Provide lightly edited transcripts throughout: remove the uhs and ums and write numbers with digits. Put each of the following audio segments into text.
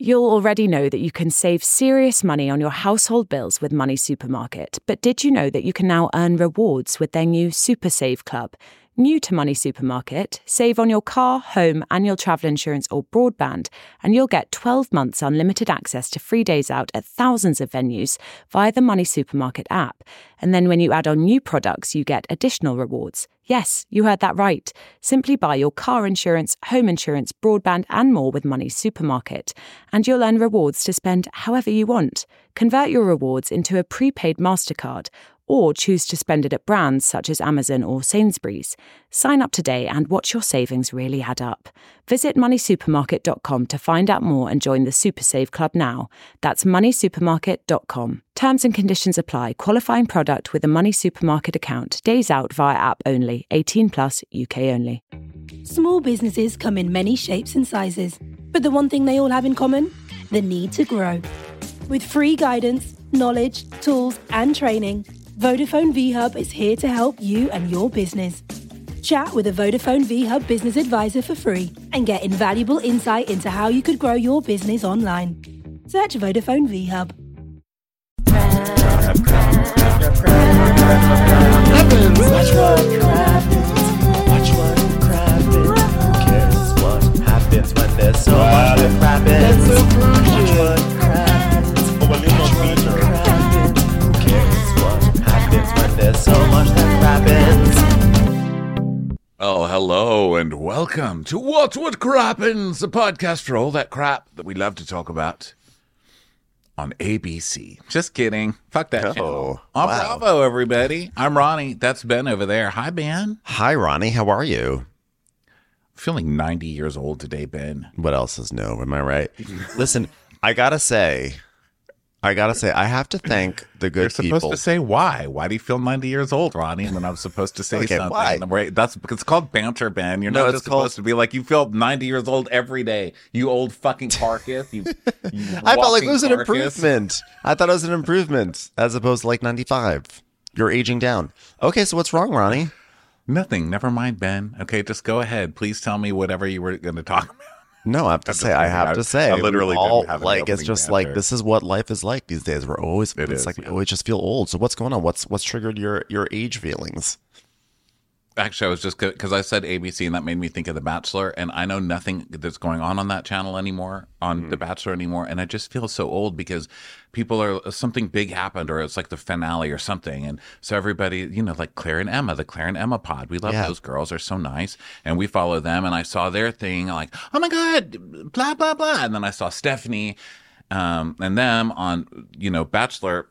You'll already know that you can save serious money on your household bills with Money Supermarket, but did you know that you can now earn rewards with their new Super Save Club? New to Money Supermarket, save on your car, home, annual travel insurance or broadband, and you'll get 12 months unlimited access to free days out at thousands of venues via the Money Supermarket app. And then when you add on new products, you get additional rewards. Yes, you heard that right. Simply buy your car insurance, home insurance, broadband and more with Money Supermarket. And you'll earn rewards to spend however you want. Convert your rewards into a prepaid MasterCard or choose to spend it at brands such as Amazon or Sainsbury's. Sign up today and watch your savings really add up. Visit moneysupermarket.com to find out more and join the Super Save Club now. That's moneysupermarket.com. Terms and conditions apply. Qualifying product with a Money Supermarket account. Days out via app only. 18 plus, UK only. Small businesses come in many shapes and sizes, but the one thing they all have in common? The need to grow. With free guidance, knowledge, tools and training, Vodafone VHub is here to help you and your business. Chat with a Vodafone VHub business advisor for free and get invaluable insight into how you could grow your business online. Search Vodafone VHub. Watch what happens. Who cares what happens when there's so much that happens? Watch what happens. Who cares what happens when there's so much that happens? Oh, hello and welcome to What Crappens, the podcast for all that crap that we love to talk about on ABC. Just kidding. Fuck that channel. On wow. Bravo, everybody. I'm Ronnie. That's Ben over there. Hi, Ben. Hi, Ronnie. How are you? Feeling 90 years old today, Ben. What else is new? Am I right? Listen, I gotta say, I have to thank the good You're supposed people. to say why. Why do you feel 90 years old, Ronnie? And then I'm supposed to say Okay, something. why? Right? That's it's called banter, Ben. You're No, not it's just supposed called- to be like, you feel 90 years old every day. You old fucking carcass. You I felt like it was an walking carcass. improvement. I thought it was an improvement as opposed to like 95. You're aging down. Okay, so what's wrong, Ronnie? Nothing. Never mind, Ben. Okay, just go ahead. Please tell me whatever you were going to talk about. No, I have to say, I have to say, I literally we all, didn't have an like, it's opening just banter. like, this is what life is like these days. We're always, It it's is, like, we yeah. always just feel old. So what's going on? What's triggered your age feelings? Actually, I was just because I said ABC and that made me think of The Bachelor, and I know nothing that's going on that channel anymore, on The Bachelor anymore, and I just feel so old because people are something big happened, or it's like the finale or something, and so everybody, you know, like Claire and Emma, the Claire and Emma pod, we love Yeah. those girls, they're so nice, and we follow them, and I saw their thing, like, oh my god, blah blah blah, and then I saw Stephanie, and them on, you know, Bachelor.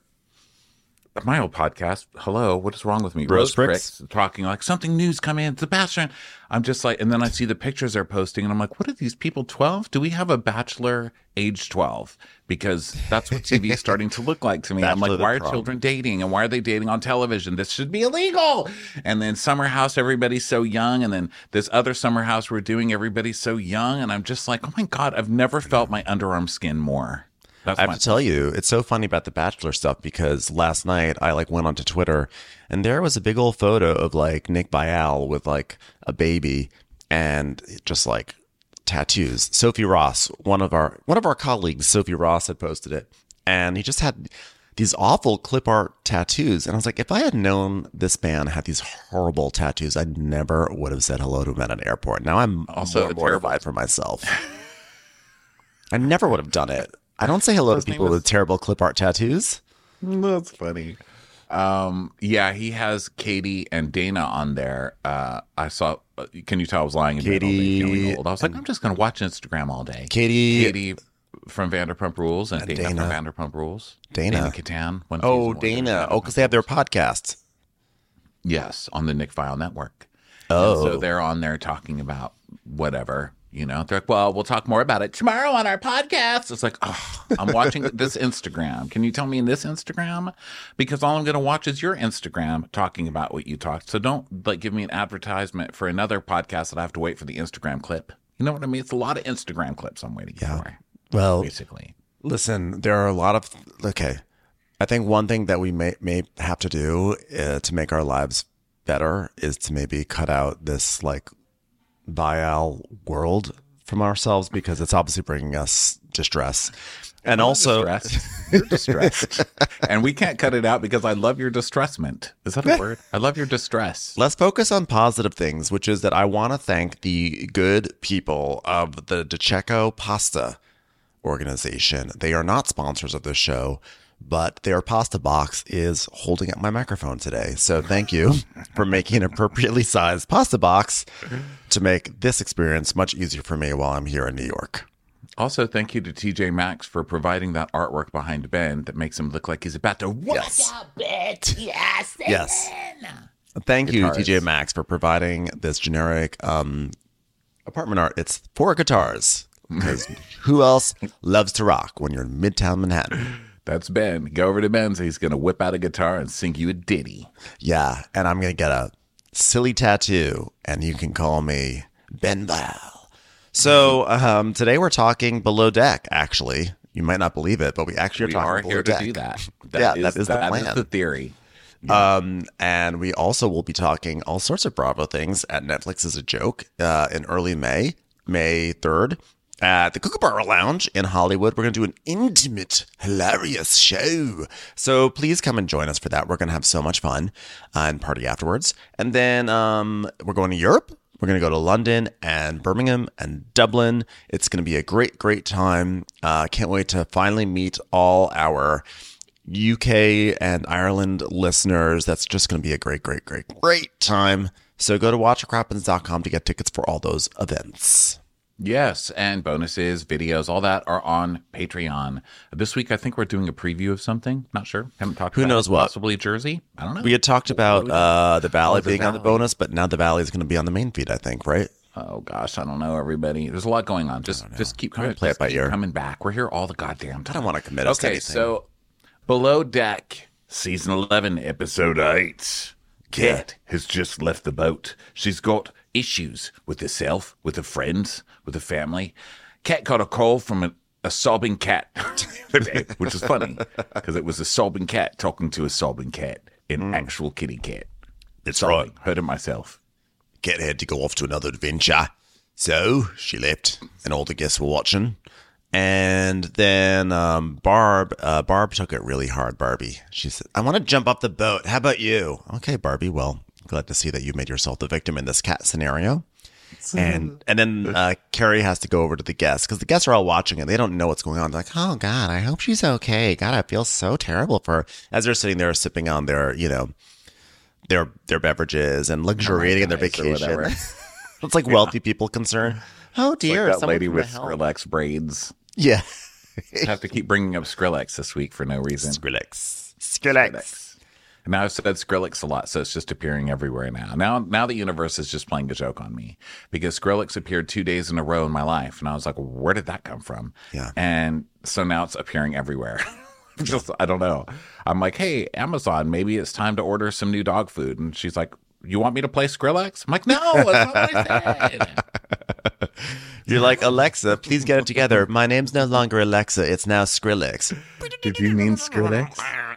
My old podcast, hello, what is wrong with me? Rose Pricks? Talking like something new's coming in, The Bachelor. I'm just like, and then I see the pictures they're posting, and I'm like, what are these people, 12? Do we have a Bachelor age 12? Because that's what TV is starting to look like to me. I'm Bachelor like, the why are prom. children dating, and why are they dating on television? This should be illegal. And then Summer House, everybody's so young, and then this other Summer House we're doing, everybody's so young, and I'm just like, oh my God, I've never felt my underarm skin more. That's I have to tell you, it's so funny about the Bachelor stuff because last night I like went onto Twitter and there was a big old photo of like Nick Viall with like a baby and just like tattoos. Sophie Ross, one of our colleagues, Sophie Ross, had posted it, and he just had these awful clip art tattoos. And I was like, if I had known this man had these horrible tattoos, I never would have said hello to him at an airport. Now I'm Also also mortified for myself. I never would have done it. I don't say hello to His name people was- with terrible clip art tattoos. That's funny. Yeah, he has Katie and Dana on there. I saw. Can you tell I was lying in bed all day Katie feeling old? I was like, I'm just going to watch Instagram all day. Katie from Vanderpump Rules and Dana Dana. from Vanderpump Rules. Dana. Catan. Oh, Dana. Oh, because they have their podcast. Yes, on the Nick Viall Network. Oh. And so they're on there talking about whatever. You know, they're like, well, we'll talk more about it tomorrow on our podcast. It's like, oh, I'm watching this Instagram. Can you tell me in this Instagram? Because all I'm going to watch is your Instagram talking about what you talked. So don't like give me an advertisement for another podcast that I have to wait for the Instagram clip. You know what I mean? It's a lot of Instagram clips I'm waiting for, Well, basically. listen, there are a lot of, okay. I think one thing that we may have to do to make our lives better is to maybe cut out this like Viall world from ourselves because it's obviously bringing us distress. And also, you're distressed. And we can't cut it out because I love your distressment. Is that a word? I love your distress. Let's focus on positive things, which is that I want to thank the good people of the DiCecco Pasta organization. They are not sponsors of this show, but their pasta box is holding up my microphone today. So thank you for making an appropriately sized pasta box to make this experience much easier for me while I'm here in New York. Also, thank you to TJ Maxx for providing that artwork behind Ben that makes him look like he's about to walk out, bitch. Yes. Thank Guitars. you, TJ Maxx, for providing this generic apartment art. It's for guitars. Because who else loves to rock when you're in Midtown Manhattan? That's Ben. Go over to Ben's. He's going to whip out a guitar and sing you a ditty. Yeah, and I'm going to get a silly tattoo, and you can call me Ben Val. So today we're talking Below Deck, actually. You might not believe it, but we actually are talking Below Deck. We are here to do that. That is the plan. That is the theory. Yeah. And we also will be talking all sorts of Bravo things at Netflix as a joke in early May 3rd. At the Kookaburra Lounge in Hollywood, we're going to do an intimate, hilarious show. So please come and join us for that. We're going to have so much fun and party afterwards. And then we're going to Europe. We're going to go to London and Birmingham and Dublin. It's going to be a great, great time. Can't wait to finally meet all our UK and Ireland listeners. That's just going to be a great, great, great, great time. So go to watchwhatcrappens.com to get tickets for all those events. Yes, and bonuses, videos, all that are on Patreon. This week, I think we're doing a preview of something. Not sure. Haven't talked about Who knows what? Possibly Jersey. I don't know. We had talked about the Valley being on the bonus, but now the Valley is going to be on the main feed, I think, right? Oh, gosh, I don't know, everybody. There's a lot going on. Just keep coming. Play it by ear. Coming back. We're here all the goddamn time. I don't want to commit us to anything. So Below Deck, Season 11, Episode 8. Kat has just left the boat. She's got issues with herself, with her friends, with her family. Kat got a call from a sobbing cat, which is funny because it was a sobbing cat talking to a sobbing cat, an actual kitty cat. That's right. Heard it myself. Kat had to go off to another adventure. So she left, and all the guests were watching. And then Barb took it really hard, Barbie. She said, I want to jump off the boat. How about you? Okay, Barbie. Well, glad to see that you made yourself the victim in this cat scenario. And then Carrie has to go over to the guests because the guests are all watching and they don't know what's going on. They're like, oh, God, I hope she's okay. God, I feel so terrible for her. As they're sitting there sipping on their, their beverages and luxuriating in their vacation. It's like wealthy people concerned. Oh, dear. Like that lady with Skrillex braids. Yeah. I have to keep bringing up Skrillex this week for no reason. Skrillex. And now I've said Skrillex a lot, so it's just appearing everywhere now. Now the universe is just playing a joke on me because Skrillex appeared 2 days in a row in my life. And I was like, where did that come from? Yeah. And so now it's appearing everywhere. I don't know. I'm like, hey, Amazon, maybe it's time to order some new dog food. And she's like, you want me to play Skrillex? I'm like, no, that's not what I said. You're like, Alexa, please get it together. My name's no longer Alexa. It's now Skrillex. Did you mean Skrillex?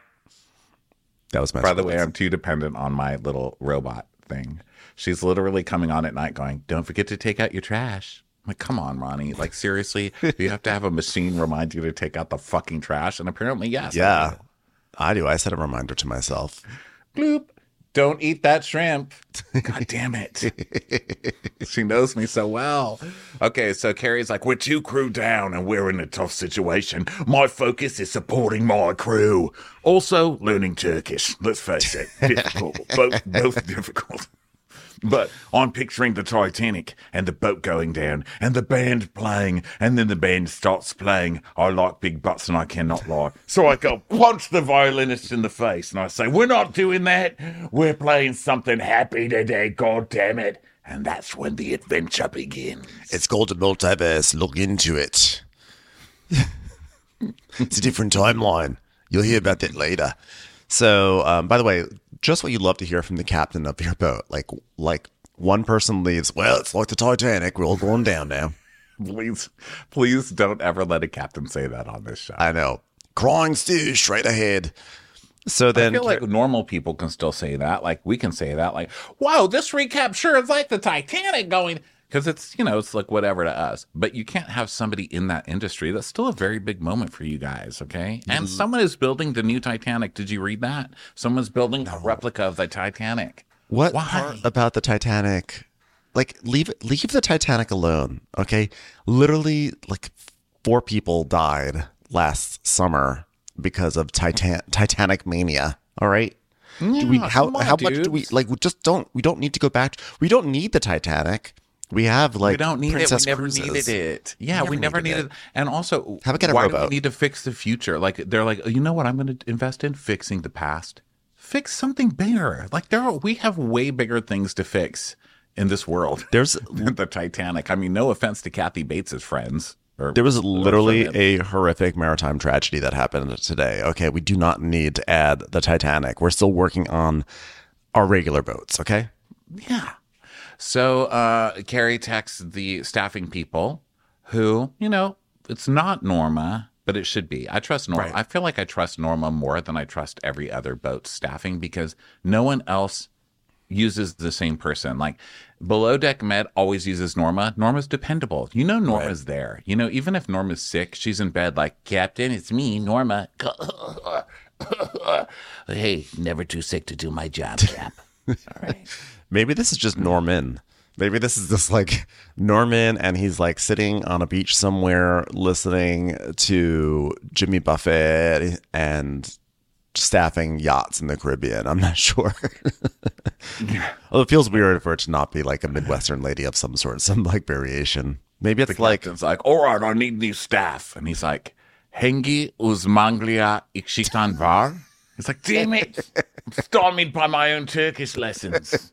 That was my By the way, I'm too dependent on my little robot thing. She's literally coming on at night going, don't forget to take out your trash. I'm like, come on, Ronnie. Like, seriously? Do you have to have a machine remind you to take out the fucking trash? And apparently, yes. Yeah, I do. I set a reminder to myself. Bloop. Don't eat that shrimp. God damn it. She knows me so well. Okay, so Carrie's like, we're 2 crew down and we're in a tough situation. My focus is supporting my crew. Also, learning Turkish. Let's face it, difficult. Both difficult. But I'm picturing the Titanic and the boat going down and the band playing and then the band starts playing I Like Big Butts and I Cannot Lie. So I go punch the violinist in the face and I say, we're not doing that. We're playing something happy today, God damn it. And that's when the adventure begins. It's called a multiverse. Look into it. It's a different timeline. You'll hear about that later. So, by the way, just what you'd love to hear from the captain of your boat. Like one person leaves, well, it's like the Titanic. We're all going down now. Please don't ever let a captain say that on this show. I know. Crying stew straight ahead. So then I feel like normal people can still say that. Like, we can say that. Like, wow, this recap sure is like the Titanic going. because it's, you know, it's like whatever to us. But you can't have somebody in that industry. That's still a very big moment for you guys, okay? And someone is building the new Titanic. Did you read that? Someone's building a replica of the Titanic. What Why? part about the Titanic? Like, leave the Titanic alone, okay? Literally, like 4 people died last summer because of Titanic mania. All right. Yeah, How come on, much do dudes. we we don't need to go back. We don't need the Titanic. We have like We don't need Princess it. We never Cruises. needed it. Yeah, we never needed it. And also, How about get a why do rowboat? we need to fix the future? Like, they're like, you know what I'm going to invest in? Fixing the past. Fix something bigger. Like, we have way bigger things to fix in this world There's than the Titanic. I mean, no offense to Kathy Bates' friends. There was literally a horrific maritime tragedy that happened today. Okay, we do not need to add the Titanic. We're still working on our regular boats, okay? Yeah. So Carrie texts the staffing people who, you know, it's not Norma, but it should be. I trust Norma. Right. I feel like I trust Norma more than I trust every other boat staffing because no one else uses the same person. Like Below Deck Med always uses Norma. Norma's dependable. You know Norma's there. You know, even if Norma's sick, she's in bed like, Captain, it's me, Norma. Hey, never too sick to do my job, Cap. All right. Maybe this is just Norman. Maybe this is just like Norman and he's like sitting on a beach somewhere listening to Jimmy Buffett and staffing yachts in the Caribbean. I'm not sure. Well, it feels weird for it to not be like a Midwestern lady of some sort, some like variation. Maybe it's like Captain's like, all right, I need new staff. And he's like, Hengi Uzmanglia Ikshitan Var. He's like, damn it. I'm stymied by my own Turkish lessons.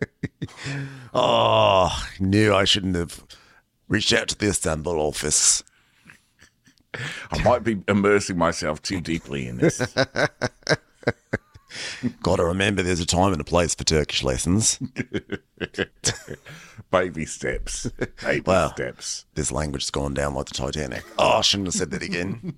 oh, knew I shouldn't have reached out to the Istanbul office. I might be immersing myself too deeply in this. Got to remember there's a time and a place for Turkish lessons. Baby steps. Baby Wow. steps. This language has gone down like the Titanic. Oh, I shouldn't have said that again.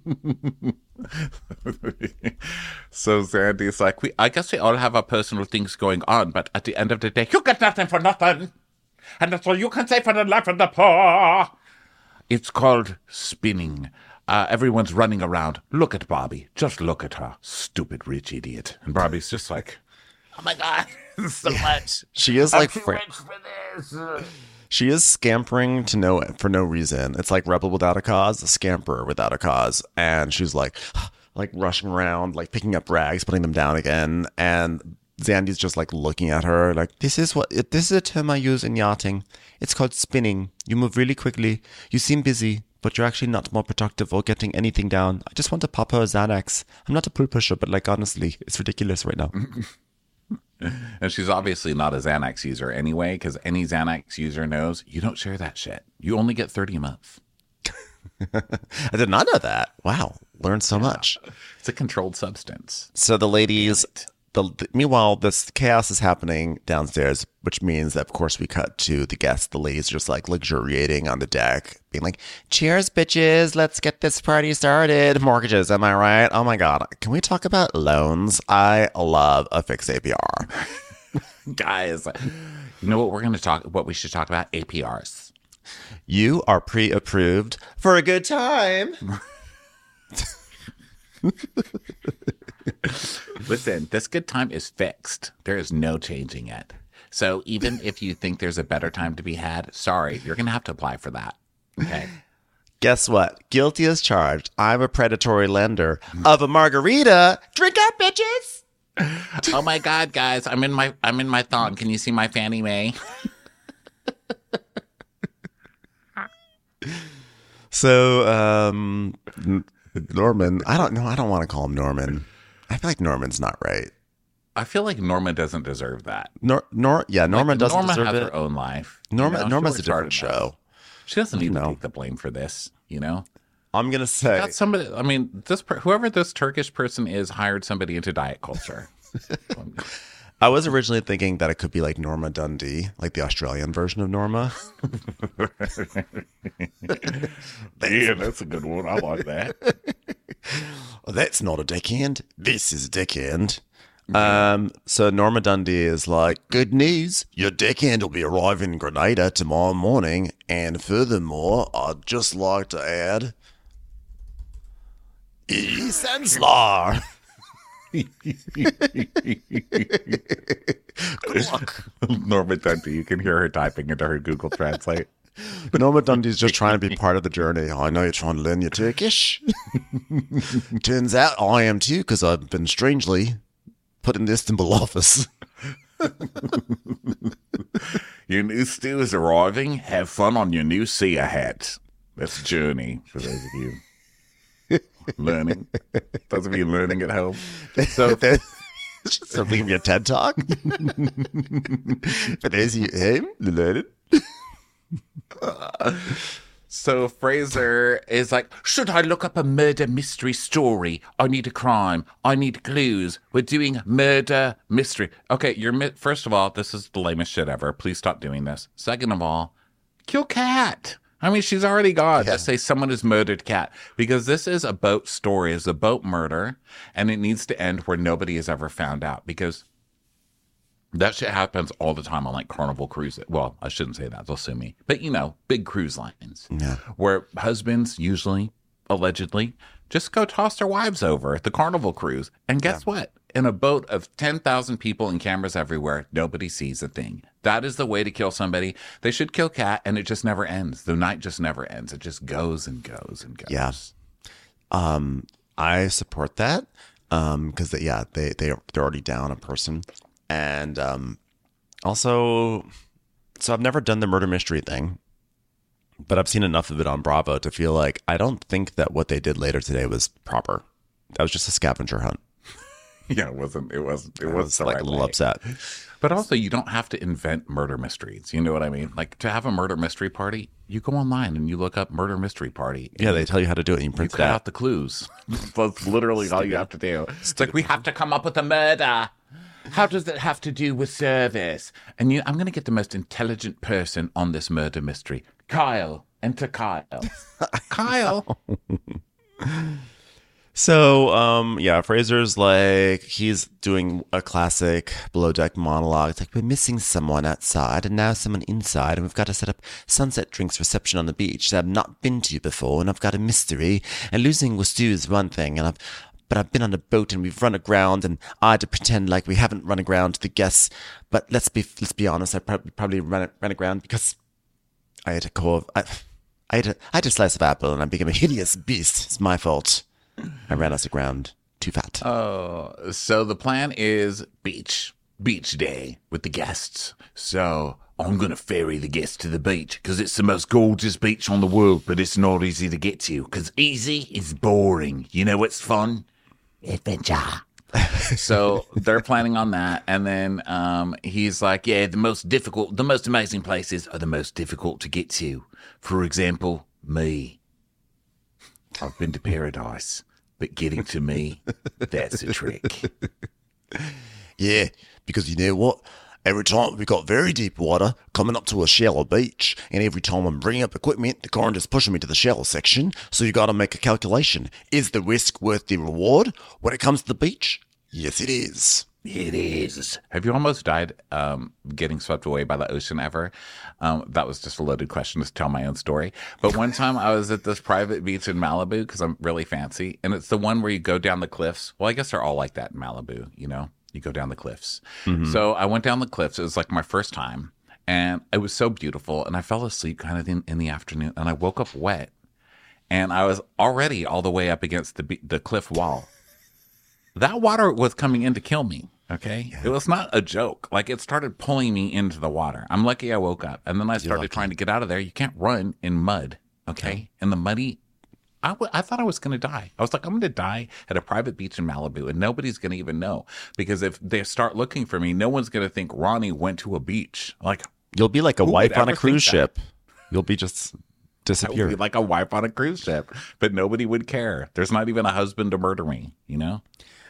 So Sandy's like, I guess we all have our personal things going on, but at the end of the day, you get nothing for nothing. And that's all you can say for the life of the poor. It's called spinning. Everyone's running around. Look at Bobby. Just look at her. Stupid rich idiot. And Bobby's just like, oh my God, so much. She is like I'm too rich for this. she is scampering for no reason. It's like rebel without a cause, a scamper without a cause, and she's like rushing around, like picking up rags, putting them down again, and Zandy's just like looking at her like, this is a term I use in yachting. It's called spinning. You move really quickly. You seem busy, but you're actually not more productive or getting anything down. I just want to pop her a Xanax. I'm not a pull pusher, but like honestly, it's ridiculous right now. And she's obviously not a Xanax user anyway, because any Xanax user knows you don't share that shit. You only get 30 a month. I did not know that. Wow, learned so much. It's a controlled substance. So the ladies, meanwhile, this chaos is happening downstairs, which means that, of course, we cut to the guests. The ladies just like luxuriating on the deck, being like, cheers, bitches. Let's get this party started. Mortgages, am I right? Oh my God. Can we talk about loans? I love a fixed APR. Guys, you know what we should talk about? APRs. You are pre-approved for a good time. Listen, this good time is fixed. There is no changing it. So even if you think there's a better time to be had, sorry, you're going to have to apply for that. Okay. Guess what? Guilty as charged. I'm a predatory lender of a margarita. Drink up, bitches. Oh my God, guys, I'm in my thong. Can you see my Fannie Mae? So, Norman, I don't know. I don't want to call him Norman. I feel like Norman's not right. I feel like Norma doesn't deserve that. Norman doesn't Norma deserve has it. her own life. Norma's she a works different hard enough. show. She doesn't need to No. take the blame for this, you know? I'm gonna say Got somebody. I mean, whoever this Turkish person is hired somebody into diet culture. I was originally thinking that it could be like Norma Dundee, like the Australian version of Norma. Yeah, that's a good one. I like that. Well, that's not a deckhand. This is a deckhand. So Norma Dundee is like, good news, your deckhand will be arriving in Grenada tomorrow morning. And furthermore, I'd just like to add, Senslar. Good luck. Norma Dundee, you can hear her typing into her Google Translate. Norma Dundee's just trying to be part of the journey. I know you're trying to learn your Turkish. Turns out I am too, because I've been strangely put in the Istanbul office. Your new stew is arriving. Have fun on your new Sia hat. That's a journey for those of you learning. Those of you learning at home. So something from your TED Talk. For those of you learning. So Fraser is like, should I look up a murder mystery story? I need a crime. I need clues. We're doing murder mystery. Okay, first of all, this is the lamest shit ever. Please stop doing this. Second of all, kill Cat. I mean, she's already gone. Just say someone has murdered Cat. Because this is a boat story. It's a boat murder. And it needs to end where nobody is ever found out. Because that shit happens all the time on like Carnival cruises. Well, I shouldn't say that. They'll sue me. But, big cruise lines. Yeah. Where husbands usually, allegedly, just go toss their wives over at the Carnival cruise. And guess what? In a boat of 10,000 people and cameras everywhere, nobody sees a thing. That is the way to kill somebody. They should kill Cat, and it just never ends. The night just never ends. It just goes and goes and goes. Yeah. I support that because, they're already down a person. And also, so I've never done the murder mystery thing, but I've seen enough of it on Bravo to feel like I don't think that what they did later today was proper. That was just a scavenger hunt. Yeah, it wasn't. It was like a little upset. But also, you don't have to invent murder mysteries. You know what I mean? Like, to have a murder mystery party, you go online and you look up murder mystery party. Yeah, they tell you how to do it. And you print cut out the clues. That's literally all you have to do. It's like, we have to come up with a murder. How does that have to do with service? And I'm going to get the most intelligent person on this murder mystery. Kyle. Enter Kyle. Kyle. So, Fraser's like, he's doing a classic Below Deck monologue. It's like, we're missing someone outside and now someone inside, and we've got to set up sunset drinks reception on the beach that I've not been to before, and I've got a mystery, and losing with Stu is one thing, but I've been on a boat and we've run aground, and I had to pretend like we haven't run aground to the guests, but let's be honest, I probably ran aground because I had a slice of apple and I became a hideous beast. It's my fault. I ran us aground. Too fat. Oh, so the plan is beach day with the guests. So I'm going to ferry the guests to the beach because it's the most gorgeous beach on the world, but it's not easy to get to because easy is boring. You know what's fun? Adventure. So they're planning on that. And then he's like, yeah, the most amazing places are the most difficult to get to. For example, me. I've been to paradise, but getting to me, that's a trick. Yeah, because you know what? Every time we got very deep water coming up to a shallow beach, and every time I'm bringing up equipment, the current is pushing me to the shallow section, so you got to make a calculation. Is the risk worth the reward when it comes to the beach? Yes, it is. It is. Have you almost died getting swept away by the ocean ever? That was just a loaded question to tell my own story. But one time I was at this private beach in Malibu because I'm really fancy. And it's the one where you go down the cliffs. Well, I guess they're all like that in Malibu, you know? You go down the cliffs. Mm-hmm. So I went down the cliffs. It was like my first time. And it was so beautiful. And I fell asleep kind of in the afternoon. And I woke up wet. And I was already all the way up against the cliff wall. That water was coming in to kill me, okay? Yeah. It was not a joke. Like, it started pulling me into the water. I'm lucky I woke up. And then I started trying to get out of there. You can't run in mud, okay? In the muddy. I thought I was going to die. I was like, I'm going to die at a private beach in Malibu, and nobody's going to even know. Because if they start looking for me, no one's going to think Ronnie went to a beach. Like, you'll be like a wife on a cruise ship. You'll be just disappear. Be like a wife on a cruise ship, but nobody would care. There's not even a husband to murder me, you know?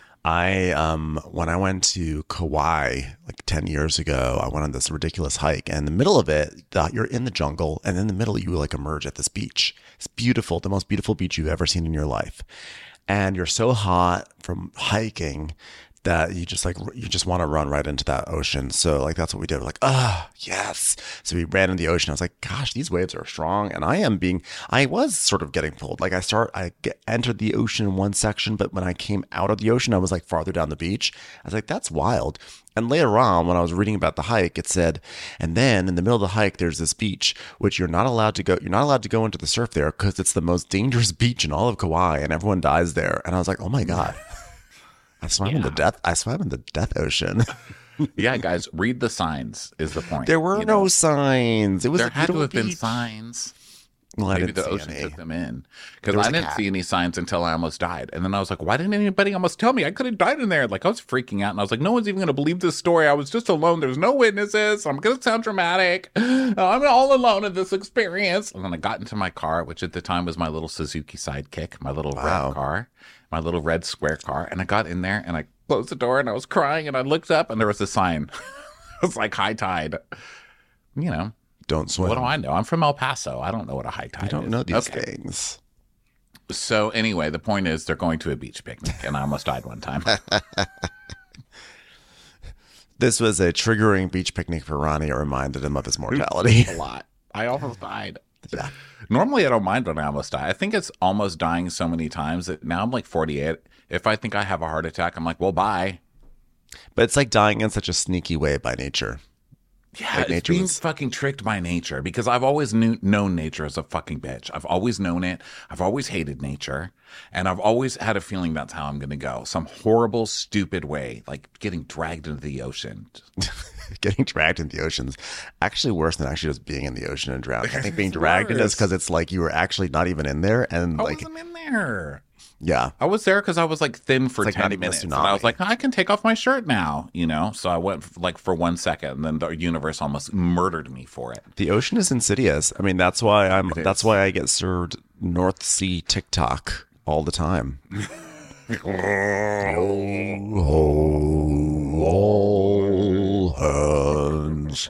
When I went to Kauai like 10 years ago, I went on this ridiculous hike, and in the middle of it, you're in the jungle, and in the middle you like emerge at this beach. It's beautiful, the most beautiful beach you've ever seen in your life. And you're so hot from hiking that you just want to run right into that ocean. So like that's what we did. We're like, yes. So we ran into the ocean. I was like, gosh, these waves are strong. And I was sort of getting pulled. Like entered the ocean in one section, but when I came out of the ocean, I was like farther down the beach. I was like, that's wild. And later on, when I was reading about the hike, it said, and then in the middle of the hike, there's this beach, which you're not allowed to go. You're not allowed to go into the surf there because it's the most dangerous beach in all of Kauai, and everyone dies there. And I was like, oh my God. I swam in the death ocean. Yeah, guys, read the signs is the point. There were no signs. It was there had to have been beach. signs. Well, maybe the ocean took them in. Because I didn't see any signs until I almost died. And then I was like, why didn't anybody almost tell me? I could have died in there. Like, I was freaking out. And I was like, no one's even going to believe this story. I was just alone. There's no witnesses. I'm going to sound dramatic. I'm all alone in this experience. And then I got into my car, which at the time was my little Suzuki Sidekick, my little red car, my little red square car. And I got in there and I closed the door and I was crying. And I looked up and there was a sign. It was like high tide. You know. Don't swim. What do I know? I'm from El Paso. I don't know what a high tide is. I don't know these things. So anyway, the point is they're going to a beach picnic, and I almost died one time. This was a triggering beach picnic for Ronnie. It reminded him of his mortality. A lot. I almost died. Yeah. Normally, I don't mind when I almost die. I think it's almost dying so many times that now I'm like 48. If I think I have a heart attack, I'm like, well, bye. But it's like dying in such a sneaky way by nature. Yeah, like it's being fucking tricked by nature because I've always known nature as a fucking bitch. I've always known it. I've always hated nature. And I've always had a feeling that's how I'm going to go. Some horrible, stupid way, like getting dragged into the ocean. Getting dragged into the ocean is actually worse than actually just being in the ocean and drowning. I think being dragged in is because it's like you were actually not even in there. And I like, wasn't in there. Yeah. I was there because I was like thin for like 10 minutes. And I was like, I can take off my shirt now, you know? So I went like for 1 second and then the universe almost murdered me for it. The ocean is insidious. I mean, that's why I get served North Sea TikTok all the time. All hands.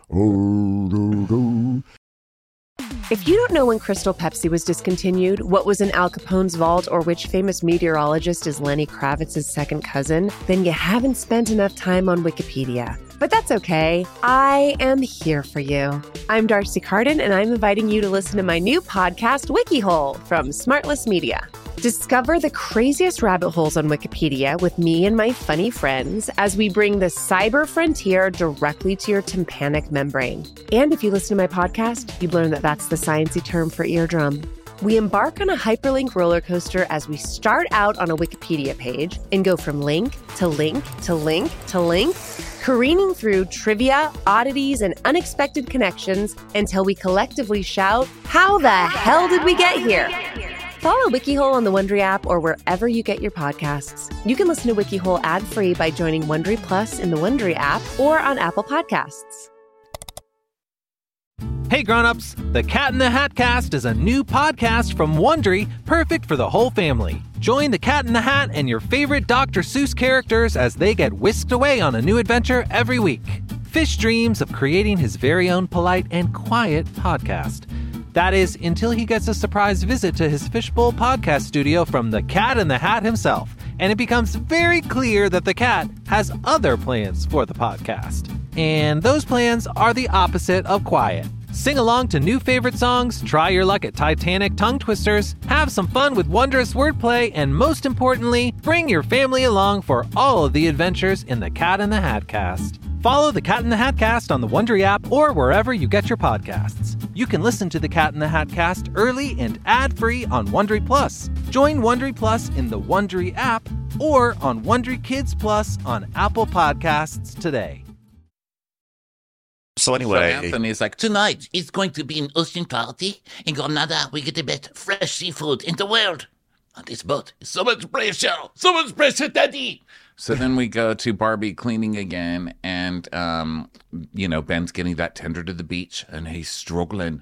If you don't know when Crystal Pepsi was discontinued, what was in Al Capone's vault, or which famous meteorologist is Lenny Kravitz's second cousin, then you haven't spent enough time on Wikipedia. But that's okay. I am here for you. I'm Darcy Carden, and I'm inviting you to listen to my new podcast, WikiHole, from Smartless Media. Discover the craziest rabbit holes on Wikipedia with me and my funny friends as we bring the cyber frontier directly to your tympanic membrane. And if you listen to my podcast, you'd learn that that's the sciencey term for eardrum. We embark on a hyperlink roller coaster as we start out on a Wikipedia page and go from link to link to link to link, careening through trivia, oddities, and unexpected connections until we collectively shout, "How the hell did we get here?" Follow WikiHole on the Wondery app or wherever you get your podcasts. You can listen to WikiHole ad-free by joining Wondery Plus in the Wondery app or on Apple Podcasts. Hey grown-ups, the Cat in the Hat Cast is a new podcast from Wondery, perfect for the whole family. Join the Cat in the Hat and your favorite Dr. Seuss characters as they get whisked away on a new adventure every week. Fish dreams of creating his very own polite and quiet podcast. That is, until he gets a surprise visit to his Fishbowl podcast studio from the Cat in the Hat himself, and it becomes very clear that the cat has other plans for the podcast. And those plans are the opposite of quiet. Sing along to new favorite songs, try your luck at Titanic tongue twisters, have some fun with wondrous wordplay, and most importantly, bring your family along for all of the adventures in the Cat in the Hat Cast. Follow the Cat in the Hat Cast on the Wondery app or wherever you get your podcasts. You can listen to the Cat in the Hat Cast early and ad-free on Wondery Plus. Join Wondery Plus in the Wondery app or on Wondery Kids Plus on Apple Podcasts today. So anyway, so Anthony's like, tonight it's going to be an ocean party. In Granada, we get the best fresh seafood in the world. On this boat, so much pressure, Daddy. So then we go to Barbie cleaning again, and, Ben's getting that tender to the beach, and he's struggling.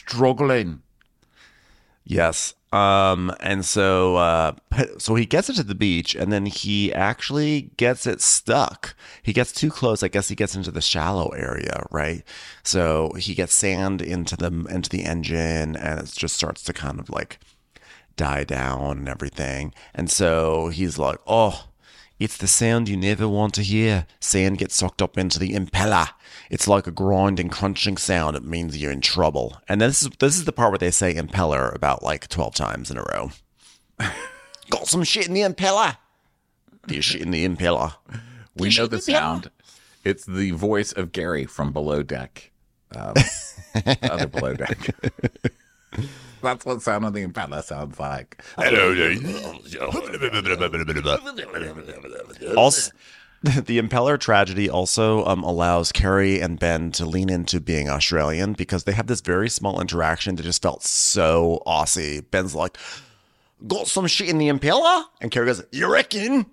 Yes. And so he gets it to the beach, and then he actually gets it stuck. He gets too close. I guess he gets into the shallow area, right? So he gets sand into the engine, and it just starts to kind of like die down and everything. And so he's like, oh, It's the sound you never want to hear. Sand gets sucked up into the impeller. It's like a grinding, crunching sound. It means you're in trouble. And this is the part where they say impeller about like 12 times in a row. Got some shit in the impeller. There's shit in the impeller. We know the sound. It's the voice of Gary from Below Deck. Other Below Deck. That's what sound of the impeller sounds like. Also, the impeller tragedy also allows Carrie and Ben to lean into being Australian because they have this very small interaction that just felt so Aussie. Ben's like, got some shit in the impeller? And Carrie goes, you reckon?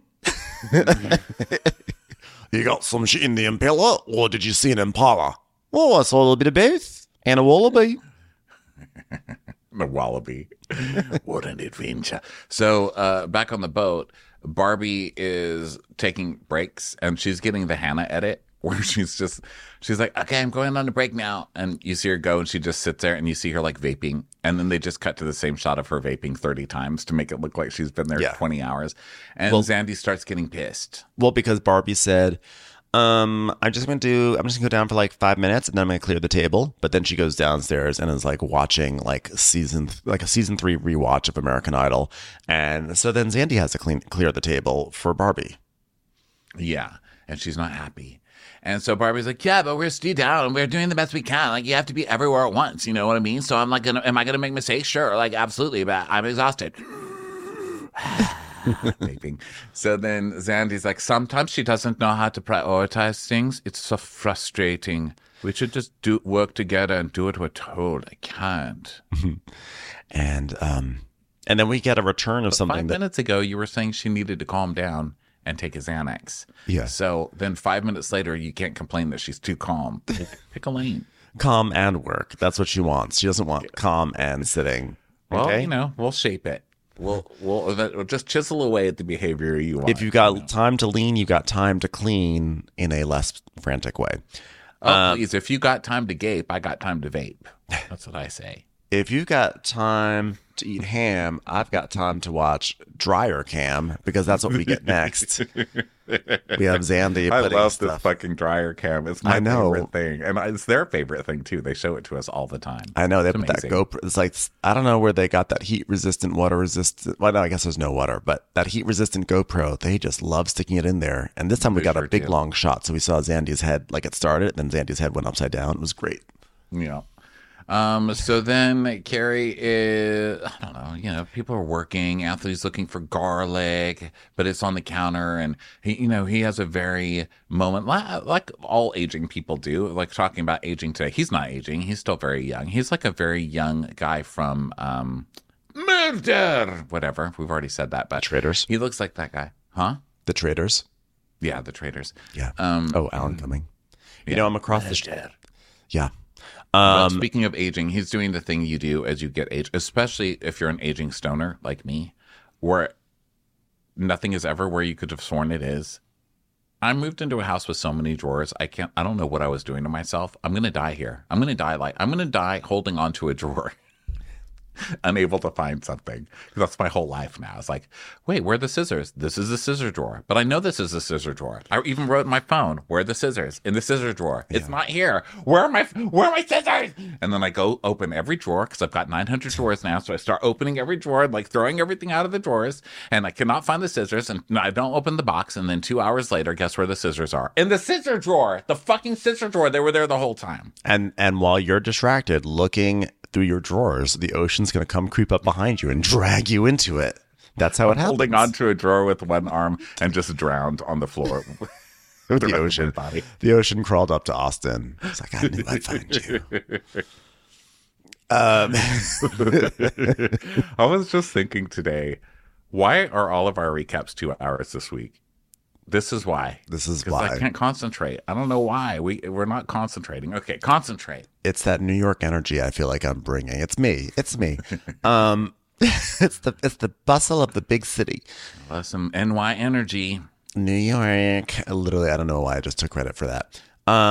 You got some shit in the impeller, or did you see an impala? Oh, I saw a little bit of both. And a wallaby. The wallaby. What an adventure. So back on the boat, Barbie is taking breaks and she's getting the Hannah edit where she's like, okay, I'm going on a break now. And you see her go and she just sits there and you see her like vaping. And then they just cut to the same shot of her vaping 30 times to make it look like she's been there 20 hours. And Zandy starts getting pissed. Well, because Barbie said, I'm just gonna go down for like 5 minutes and then I'm gonna clear the table. But then she goes downstairs and is like watching like a season 3 rewatch of American Idol. And so then Zandy has to clear the table for Barbie. Yeah. And she's not happy. And so Barbie's like, yeah, but we're still down and we're doing the best we can. Like, you have to be everywhere at once. You know what I mean? So I'm like, am I going to make mistakes? Sure. Like, absolutely. But I'm exhausted. Vaping. So then Zandy's like, sometimes she doesn't know how to prioritize things. It's so frustrating. We should just work together and do what we're told. I can't. And then we get a return of something 5 minutes ago, you were saying she needed to calm down and take a Xanax. Yeah. So then 5 minutes later, you can't complain that she's too calm. Pick a lane. Calm and work. That's what she wants. She doesn't want calm and sitting. Well, okay? you know, we'll shape it. We'll just chisel away at the behavior you want. If you've got time to lean, you've got time to clean in a less frantic way. Please, if you got time to gape, I got time to vape. That's what I say. If you got time to eat ham, I've got time to watch Dryer Cam because that's what we get next. We have Zandy putting I love stuff. this fucking Dryer Cam. It's my favorite thing. And it's their favorite thing, too. They show it to us all the time. I know. They It's put that amazing. GoPro. It's like, I don't know where they got that heat-resistant, water-resistant. Well, no, I guess there's no water. But that heat-resistant GoPro, they just love sticking it in there. And this time we got a big, long shot. So we saw Zandy's head, like it started, and then Zandy's head went upside down. It was great. Yeah. So then Carrie is, I don't know, you know, people are working. Anthony's looking for garlic, but it's on the counter. And he has a very moment, like all aging people do, like talking about aging today. He's not aging. He's still very young. He's like a very young guy from, Murder, whatever. We've already said that, but Traders. He looks like that guy. Huh? The Traders. Yeah. The Traders. Yeah. Alan Cumming. You know, I'm across the street. Yeah. But speaking of aging, he's doing the thing you do as you get age, especially if you're an aging stoner like me, where nothing is ever where you could have sworn it is. I moved into a house with so many drawers. I don't know what I was doing to myself. I'm going to die here. I'm going to die holding onto a drawer. Unable to find something. That's my whole life now. It's like, wait, where are the scissors? This is a scissor drawer. But I know this is a scissor drawer. I even wrote in my phone, where are the scissors? In the scissor drawer. Yeah. It's not here. Where are my scissors? And then I go open every drawer because I've got 900 drawers now. So I start opening every drawer, like throwing everything out of the drawers. And I cannot find the scissors. And I don't open the box. And then 2 hours later, guess where the scissors are? In the scissor drawer. The fucking scissor drawer. They were there the whole time. And while you're distracted looking through your drawers, the ocean's going to come creep up behind you and drag you into it. That's how it happens. Holding onto a drawer with one arm and just drowned on the floor. With the ocean. The ocean crawled up to Austin. It's like, I knew I'd find you. I was just thinking today, why are all of our recaps 2 hours this week? This is why. Because I can't concentrate. I don't know why. We're not concentrating. Okay, concentrate. It's that New York energy I feel like I'm bringing. It's me. It's the bustle of the big city. Some NY energy. New York. Literally, I don't know why I just took credit for that.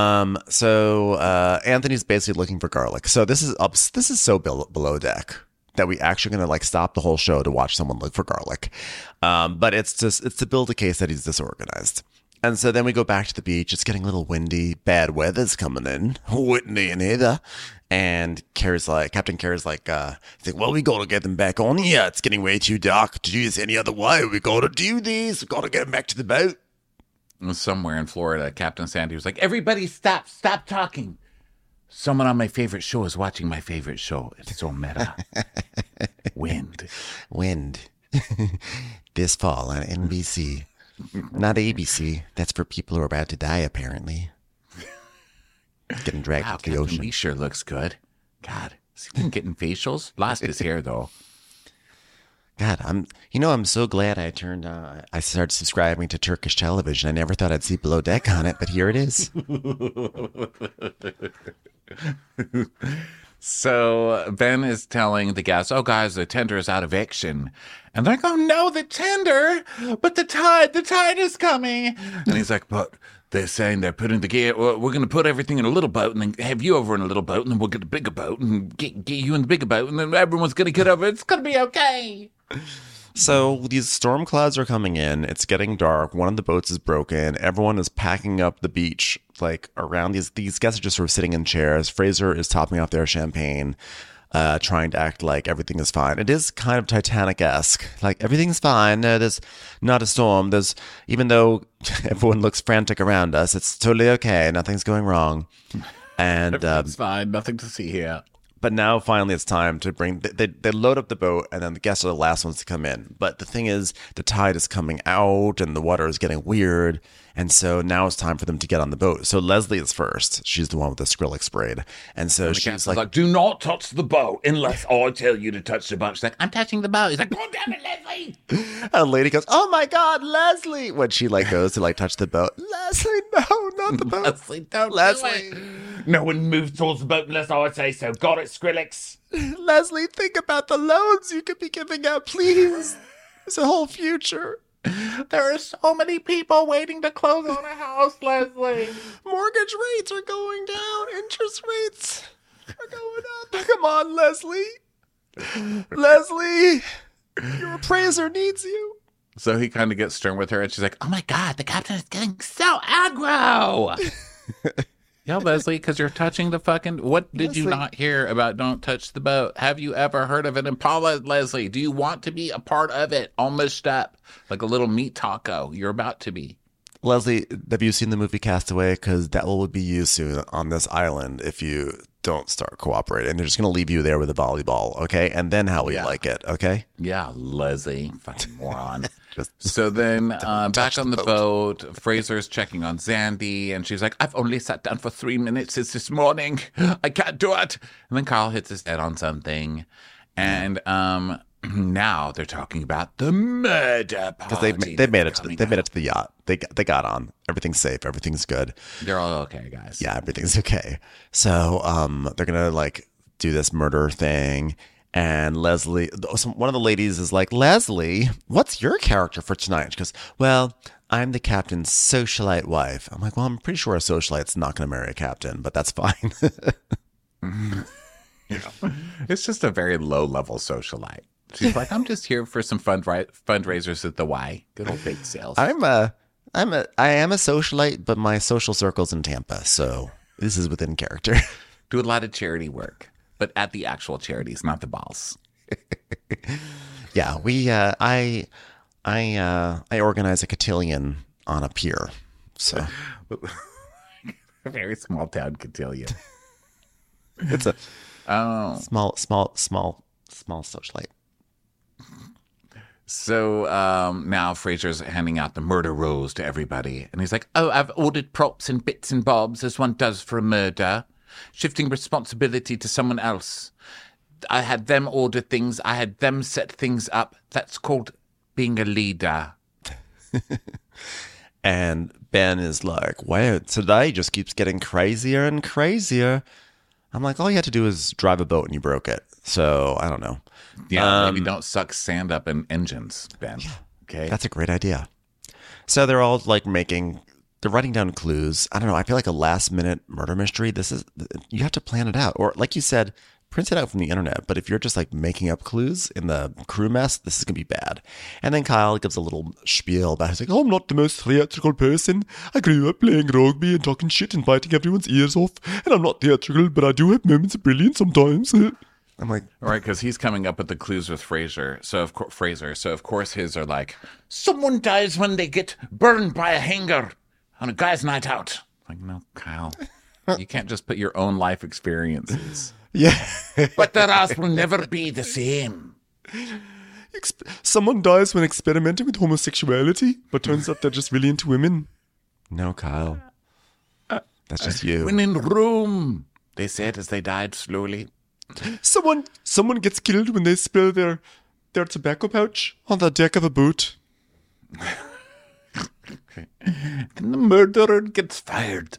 So Anthony's basically looking for garlic. So this is so below deck. that we actually going to like stop the whole show to watch someone look for garlic. But it's to build a case that he's disorganized. And so then we go back to the beach. It's getting a little windy. Bad weather's coming in. Whitney and Heather. And Captain Carey's like, well, we got to get them back on here. It's getting way too dark to do this any other way. We got to do this. We got to get them back to the boat. Somewhere in Florida, Captain Sandy was like, everybody stop talking. Someone on my favorite show is watching my favorite show. It's so meta. Wind. This fall on NBC. Not ABC. That's for people who are about to die, apparently. Getting dragged into the ocean. He sure looks good. God, has he been getting facials? Lost his hair, though. God, I'm so glad I started subscribing to Turkish television. I never thought I'd see Below Deck on it, but here it is. So Ben is telling the guests, oh, guys, the tender is out of action. And they're like, oh, no, the tender, but the tide is coming. And he's like, but they're saying they're putting the gear, we're going to put everything in a little boat and then have you over in a little boat and then we'll get a bigger boat and get you in the bigger boat and then everyone's going to get over. It's going to be okay. So these storm clouds are coming in. It's getting dark. One of the boats is broken. Everyone is packing up the beach, like around these guests are just sort of sitting in chairs. Fraser is topping off their champagne, trying to act like everything is fine. It is kind of Titanic-esque. Like everything's fine. There's not a storm. Even though everyone looks frantic around us, it's totally okay. Nothing's going wrong. And it's fine. Nothing to see here. But now finally it's time to they load up the boat and then the guests are the last ones to come in. But the thing is the tide is coming out and the water is getting weird. And so now it's time for them to get on the boat. So Leslie is first. She's the one with the Skrillex braid. And so she's like, do not touch the boat unless I tell you to touch the boat. She's like, I'm touching the boat. He's like, oh, damn it, Leslie. And a lady goes, oh my God, Leslie. When she goes to touch the boat. Leslie, no, not the boat. Leslie, don't do it. No one moves towards the boat unless I say so. Got it, Skrillex? Leslie, think about the loans you could be giving out, please. There's a whole future. There are so many people waiting to close on a house, Leslie. Mortgage rates are going down. Interest rates are going up. Come on, Leslie. Leslie, your appraiser needs you. So he kind of gets stern with her, and she's like, oh my God, the captain is getting so aggro. Yeah, Leslie, because you're touching the fucking... What did you not hear about don't touch the boat? Have you ever heard of an Impala, Leslie? Do you want to be a part of it? Almost up. Like a little meat taco. You're about to be. Leslie, have you seen the movie Castaway? Because that will be you soon on this island if you don't start cooperating. They're just going to leave you there with a volleyball, okay? And then how will you like it, okay? Yeah, Leslie. Fucking moron. So then back on the boat, Fraser's checking on Zandy, and she's like, I've only sat down for 3 minutes since this morning. I can't do it. And then Carl hits his head on something. And now they're talking about the murder party. Because they made it to the yacht. They got on. Everything's safe. Everything's good. They're all okay, guys. Yeah, everything's okay. So they're going to do this murder thing. And Leslie, one of the ladies is like, Leslie, what's your character for tonight? She goes, well, I'm the captain's socialite wife. I'm like, well, I'm pretty sure a socialite's not going to marry a captain, but that's fine. It's just a very low-level socialite. She's like, I'm just here for some fundraisers at the Y. Good old bake sales. I am a socialite, but my social circle's in Tampa, so this is within character. Do a lot of charity work. But at the actual charities, not the balls. Yeah, I organize a cotillion on a pier. So a very small town cotillion. It's a small socialite. So now Fraser's handing out the murder rolls to everybody, and he's like, "Oh, I've ordered props and bits and bobs as one does for a murder." Shifting responsibility to someone else. I had them order things. I had them set things up. That's called being a leader. And Ben is like, wow, today just keeps getting crazier and crazier. I'm like, all you had to do is drive a boat and you broke it. So I don't know. Yeah, maybe don't suck sand up in engines, Ben. Yeah, okay. That's a great idea. So they're all they're writing down clues. I don't know. I feel like a last minute murder mystery. You have to plan it out. Or like you said, print it out from the internet. But if you're just like making up clues in the crew mess, this is going to be bad. And then Kyle gives a little spiel about, he's like, oh, I'm not the most theatrical person. I grew up playing rugby and talking shit and biting everyone's ears off. And I'm not theatrical, but I do have moments of brilliance sometimes. I'm like, right, because he's coming up with the clues with Fraser. So of course his are like, Someone dies when they get burned by a hanger on a guy's night out. like, no, Kyle, you can't just put your own life experiences. yeah. But their ass will never be the same. Someone dies when experimenting with homosexuality, but turns out they're just really into women. No, Kyle. That's just you. When in Rome, they said as they died slowly. Someone gets killed when they spill their tobacco pouch on the deck of a boat. Then the murderer gets fired.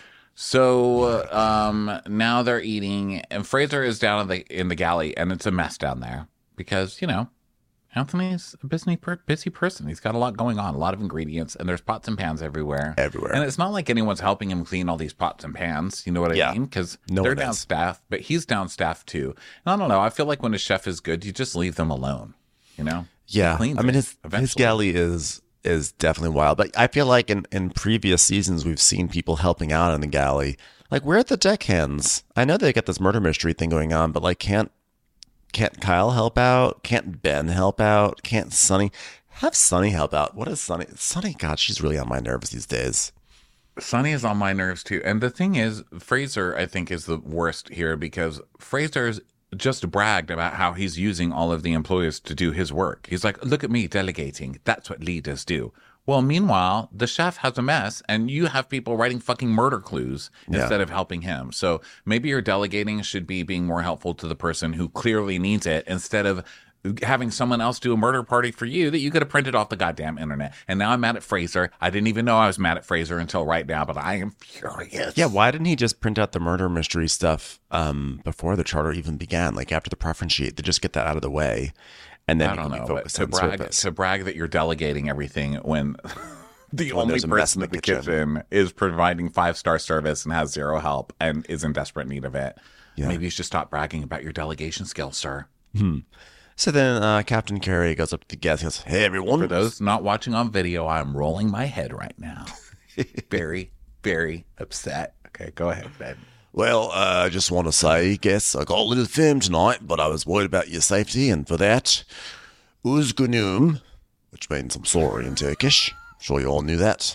So now they're eating, and Fraser is down in the galley, and it's a mess down there because, you know, Anthony's a busy person. He's got a lot going on, a lot of ingredients, and there's pots and pans everywhere. And it's not like anyone's helping him clean all these pots and pans. You know what I mean? Because they're down staff, but he's down staff too. And I don't know. I feel like when a chef is good, you just leave them alone. You know? Yeah. I mean, his galley is definitely wild. But I feel like in previous seasons, we've seen people helping out in the galley. Like, where are the deckhands? I know they got this murder mystery thing going on, but like, can't Kyle help out? Can't Ben help out? Can't Sonny? Have Sonny help out. What is Sonny? Sonny, God, she's really on my nerves these days. Sonny is on my nerves too. And the thing is, Fraser, I think, is the worst here because Fraser's just bragged about how he's using all of the employees to do his work. He's like, look at me delegating. That's what leaders do. Well, meanwhile, the chef has a mess and you have people writing fucking murder clues instead of helping him. So maybe your delegating should be being more helpful to the person who clearly needs it instead of having someone else do a murder party for you that you could have printed off the goddamn internet. And now I'm mad at Fraser. I didn't even know I was mad at Fraser until right now, but I am furious. Yeah, why didn't he just print out the murder mystery stuff before the charter even began? Like after the preference sheet, to just get that out of the way. And then I don't know, but to brag that you're delegating everything when the only person in the kitchen is providing 5-star service and has zero help and is in desperate need of it. Yeah. Maybe you should stop bragging about your delegation skills, sir. So then Captain Carey goes up to the guest and goes, hey, everyone. For those not watching on video, I'm rolling my head right now. Very, very upset. Okay, go ahead, Ben. Well, I just want to say, guess I got a little film tonight, but I was worried about your safety, and for that, Uzgunum, which means I'm sorry in Turkish. I'm sure you all knew that.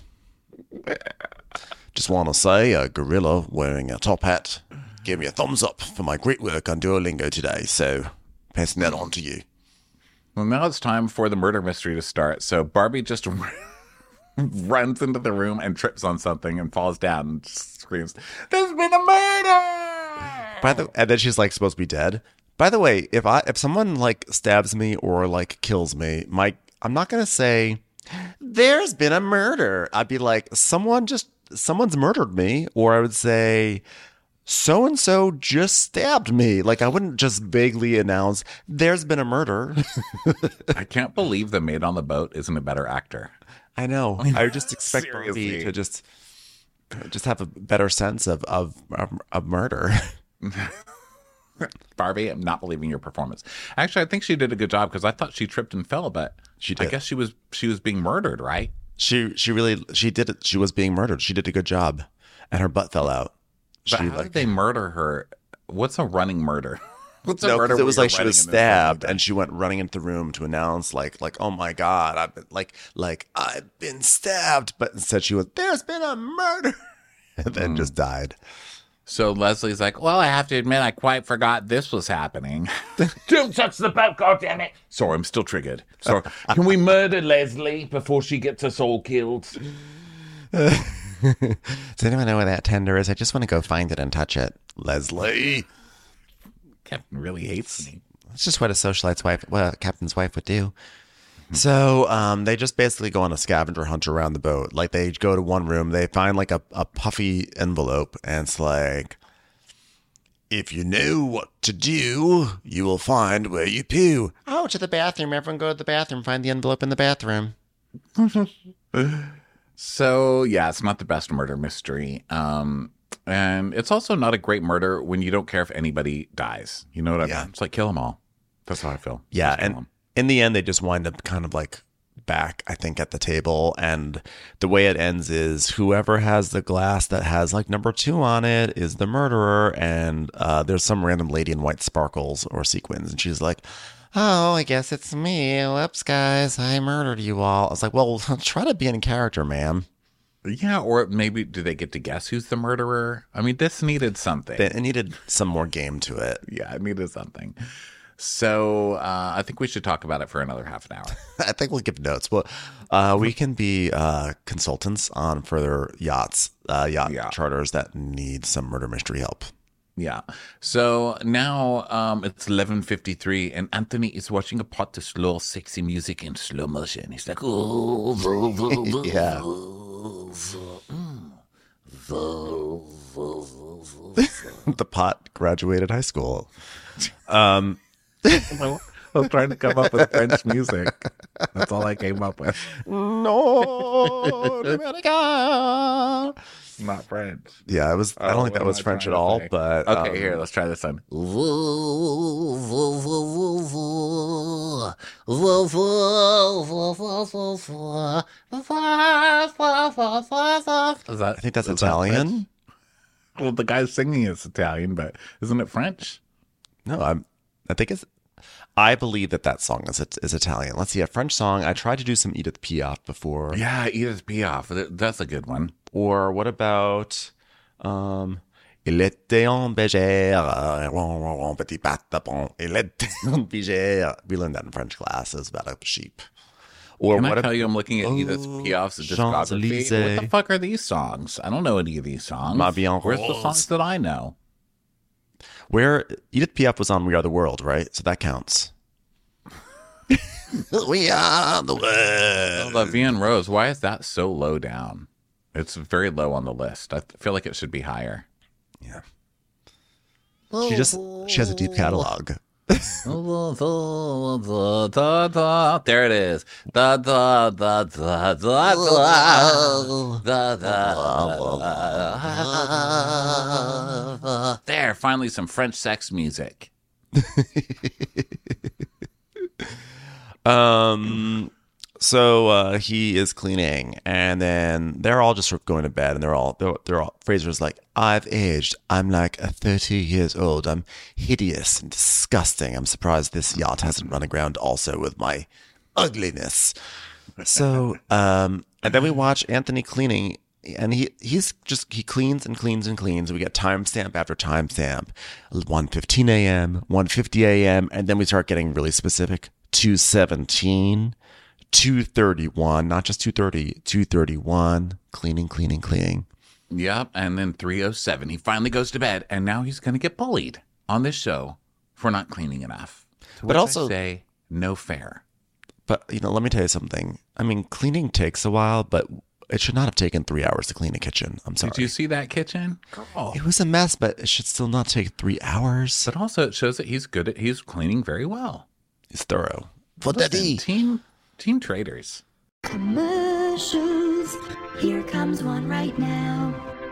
Just want to say, a gorilla wearing a top hat gave me a thumbs up for my great work on Duolingo today, so passing that on to you. Well, now it's time for the murder mystery to start. So Barbie just runs into the room and trips on something and falls down and screams, "There's been a murder!" And then she's like supposed to be dead. By the way, if someone like stabs me or like kills me, I'm not gonna say there's been a murder. I'd be like, someone's murdered me, or I would say so and so just stabbed me. Like, I wouldn't just vaguely announce there's been a murder. I can't believe the maid on the boat isn't a better actor. I know. I just expect Barbie to just have a better sense of murder. Barbie, I'm not believing your performance. Actually, I think she did a good job because I thought she tripped and fell, but she did. I guess she was being murdered, right? She did it. She was being murdered. She did a good job, and her butt fell out. But how did they murder her? What's a running murder? What's a murder? It was like she was stabbed, and she went running into the room to announce, like, oh my God, I've been stabbed. But instead, she was, there's been a murder, and then just died. So Leslie's like, well, I have to admit, I quite forgot this was happening. Don't touch the boat, goddammit. Sorry, I'm still triggered. Sorry. Can we murder Leslie before she gets us all killed? Does anyone know where that tender is? I just want to go find it and touch it. Leslie. Captain really hates me. It's just what a captain's wife would do. So they just basically go on a scavenger hunt around the boat. Like, they go to one room, they find like a puffy envelope, and it's like, if you know what to do, you will find where you poo. Oh, to the bathroom. Everyone go to the bathroom. Find the envelope in the bathroom. So, yeah, it's not the best murder mystery. And it's also not a great murder when you don't care if anybody dies. You know what I mean? It's like, kill them all. That's how I feel. Yeah, Just kill and 'em. in the end, they just wind up kind of like back, I think, at the table. And the way it ends is whoever has the glass that has like number 2 on it is the murderer. And there's some random lady in white sparkles or sequins. And she's like, oh, I guess it's me. Whoops, guys. I murdered you all. I was like, well, try to be in character, ma'am. Yeah, or maybe do they get to guess who's the murderer? I mean, this needed something. It needed some more game to it. Yeah, it needed something. So I think we should talk about it for another half an hour. I think we'll give notes. Well, we can be consultants on further yacht charters that need some murder mystery help. Yeah. So now it's 11:53, and Anthony is watching a pot to slow, sexy music in slow motion. He's like, oh, Yeah. The pot graduated high school. I was trying to come up with French music. That's all I came up with. No, America. Not French. Yeah, it was. I don't think that was French at all. But Okay, here, let's try this one. I think that's Italian. Well, the guy singing is Italian, but isn't it French? No, I think it's. I believe that song is Italian. Let's see, a French song. I tried to do some Edith Piaf before. Yeah, Edith Piaf. That's a good one. Or what about Il était en bergère, petit patapon. Il était en bergère. We learned that in French class. It was about a sheep. Or Can what I tell you I'm looking at Edith Piaf's discography? Champs-Élysées. What the fuck are these songs? I don't know any of these songs. Ma Bien Where's the Rose. songs that I know? Where Edith Piaf was on We Are the World, right? So that counts. We are the world. La Vie en Rose. Why is that so low down? It's very low on the list. I feel like it should be higher. Yeah. She has a deep catalog. There it is. There, finally some French sex music. So he is cleaning, and then they're all just sort of going to bed, and they're all Fraser's like, I've aged. I'm like 30 years old. I'm hideous and disgusting. I'm surprised this yacht hasn't run aground also with my ugliness. So, and then we watch Anthony cleaning, and he cleans and cleans and cleans. We get timestamp after timestamp, 1:15 a.m., 1:50 a.m., and then we start getting really specific. 2:17, 2:31, not just 2:30, 2:31, cleaning. Yep, and then 3:07. He finally goes to bed, and now he's going to get bullied on this show for not cleaning enough. To But which also- I say, no fair. But, let me tell you something. I mean, cleaning takes a while, but it should not have taken 3 hours to clean a kitchen. I'm sorry. Did you see that kitchen? Girl. It was a mess, but it should still not take 3 hours. But also, it shows that he's cleaning very well. It's thorough. Listen, team traders. Commercials. Here comes one right now.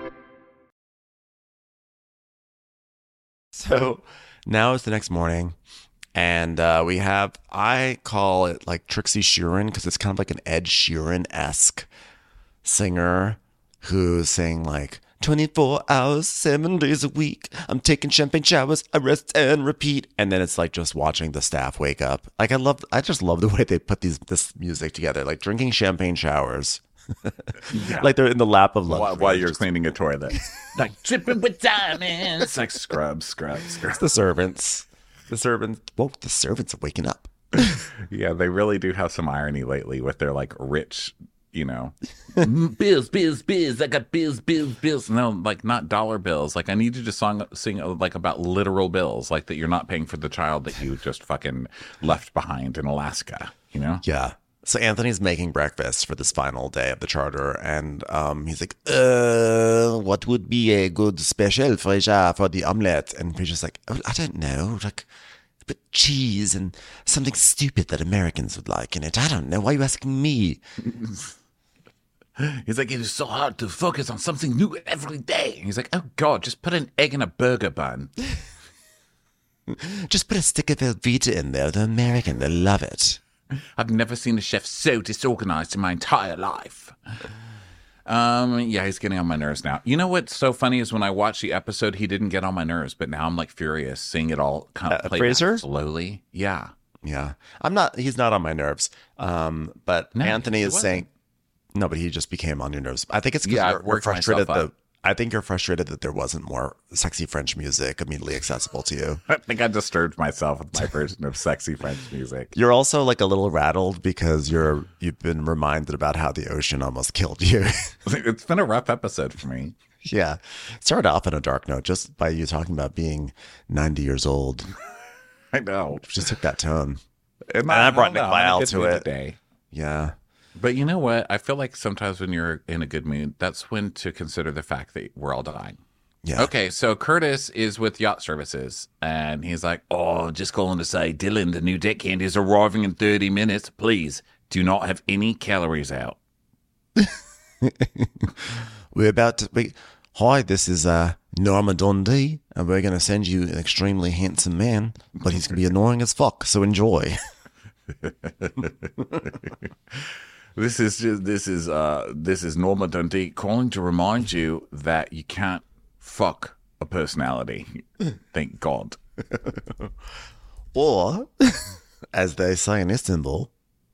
So now it's the next morning, and we have, I call it like Trixie Sheeran, because it's kind of like an Ed Sheeran-esque singer who's saying like 24 hours, 7 days a week. I'm taking champagne showers, I rest and repeat. And then it's like just watching the staff wake up. Like I just love the way they put this music together, like drinking champagne showers. Like they're in the lap of luxury. While you're cleaning a toilet. Like dripping with diamonds. It's like scrub. It's the servants. The servants are waking up. Yeah, they really do have some irony lately with their like rich, Bills, I got bills. No, like not dollar bills. Like I need you to sing like about literal bills, like that you're not paying for the child that you just fucking left behind in Alaska, Yeah. So Anthony's making breakfast for this final day of the charter, and he's like, what would be a good special for the omelette? And Frasia's like, oh, I don't know, like but cheese and something stupid that Americans would like in it. I don't know. Why are you asking me? He's like, it is so hard to focus on something new every day. And he's like, oh, God, just put an egg in a burger bun. Just put a stick of Velveeta in there. The American, they love it. I've never seen a chef so disorganized in my entire life. Yeah, he's getting on my nerves now. You know what's so funny is when I watched the episode, he didn't get on my nerves, but now I'm like furious seeing it all kind of play Fraser? back slowly. Yeah. Yeah. He's not on my nerves. But No, Anthony he is wasn't. saying, no, but he just became on your nerves. I think it's because Yeah, I've you're worked frustrated. myself up. I think you're frustrated that there wasn't more sexy French music immediately accessible to you. I think I disturbed myself with my version of sexy French music. You're also like a little rattled because you've been reminded about how the ocean almost killed you. It's been a rough episode for me. Yeah. It started off on a dark note just by you talking about being 90 years old. I know. Just took that tone. And I brought don't know, Nick I'm in a Vial good to mood it. today. Yeah. But you know what? I feel like sometimes when you're in a good mood, that's when to consider the fact that we're all dying. Yeah. Okay, so Curtis is with Yacht Services, and he's like, oh, just calling to say, Dylan, the new deckhand is arriving in 30 minutes. Please do not have any calories out. We're about to wait. Hi, this is Norma Dundee, and we're going to send you an extremely handsome man, but he's going to be annoying as fuck, so enjoy. This is Norma Dundee calling to remind you that you can't fuck a personality. Thank God. Or, as they say in Istanbul,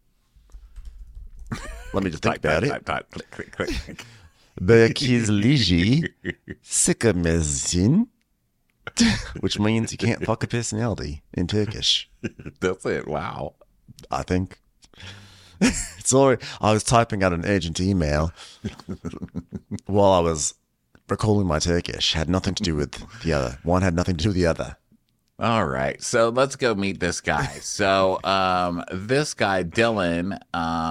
let me just think about it. Type, click, click, click. Bekizliji Sikamezin, which means you can't fuck a personality in Turkish. That's it. Wow. I think. Sorry, I was typing out an urgent email while I was recalling my Turkish. Had nothing to do with the other. One had nothing to do with the other. All right. So let's go meet this guy. So this guy, Dylan,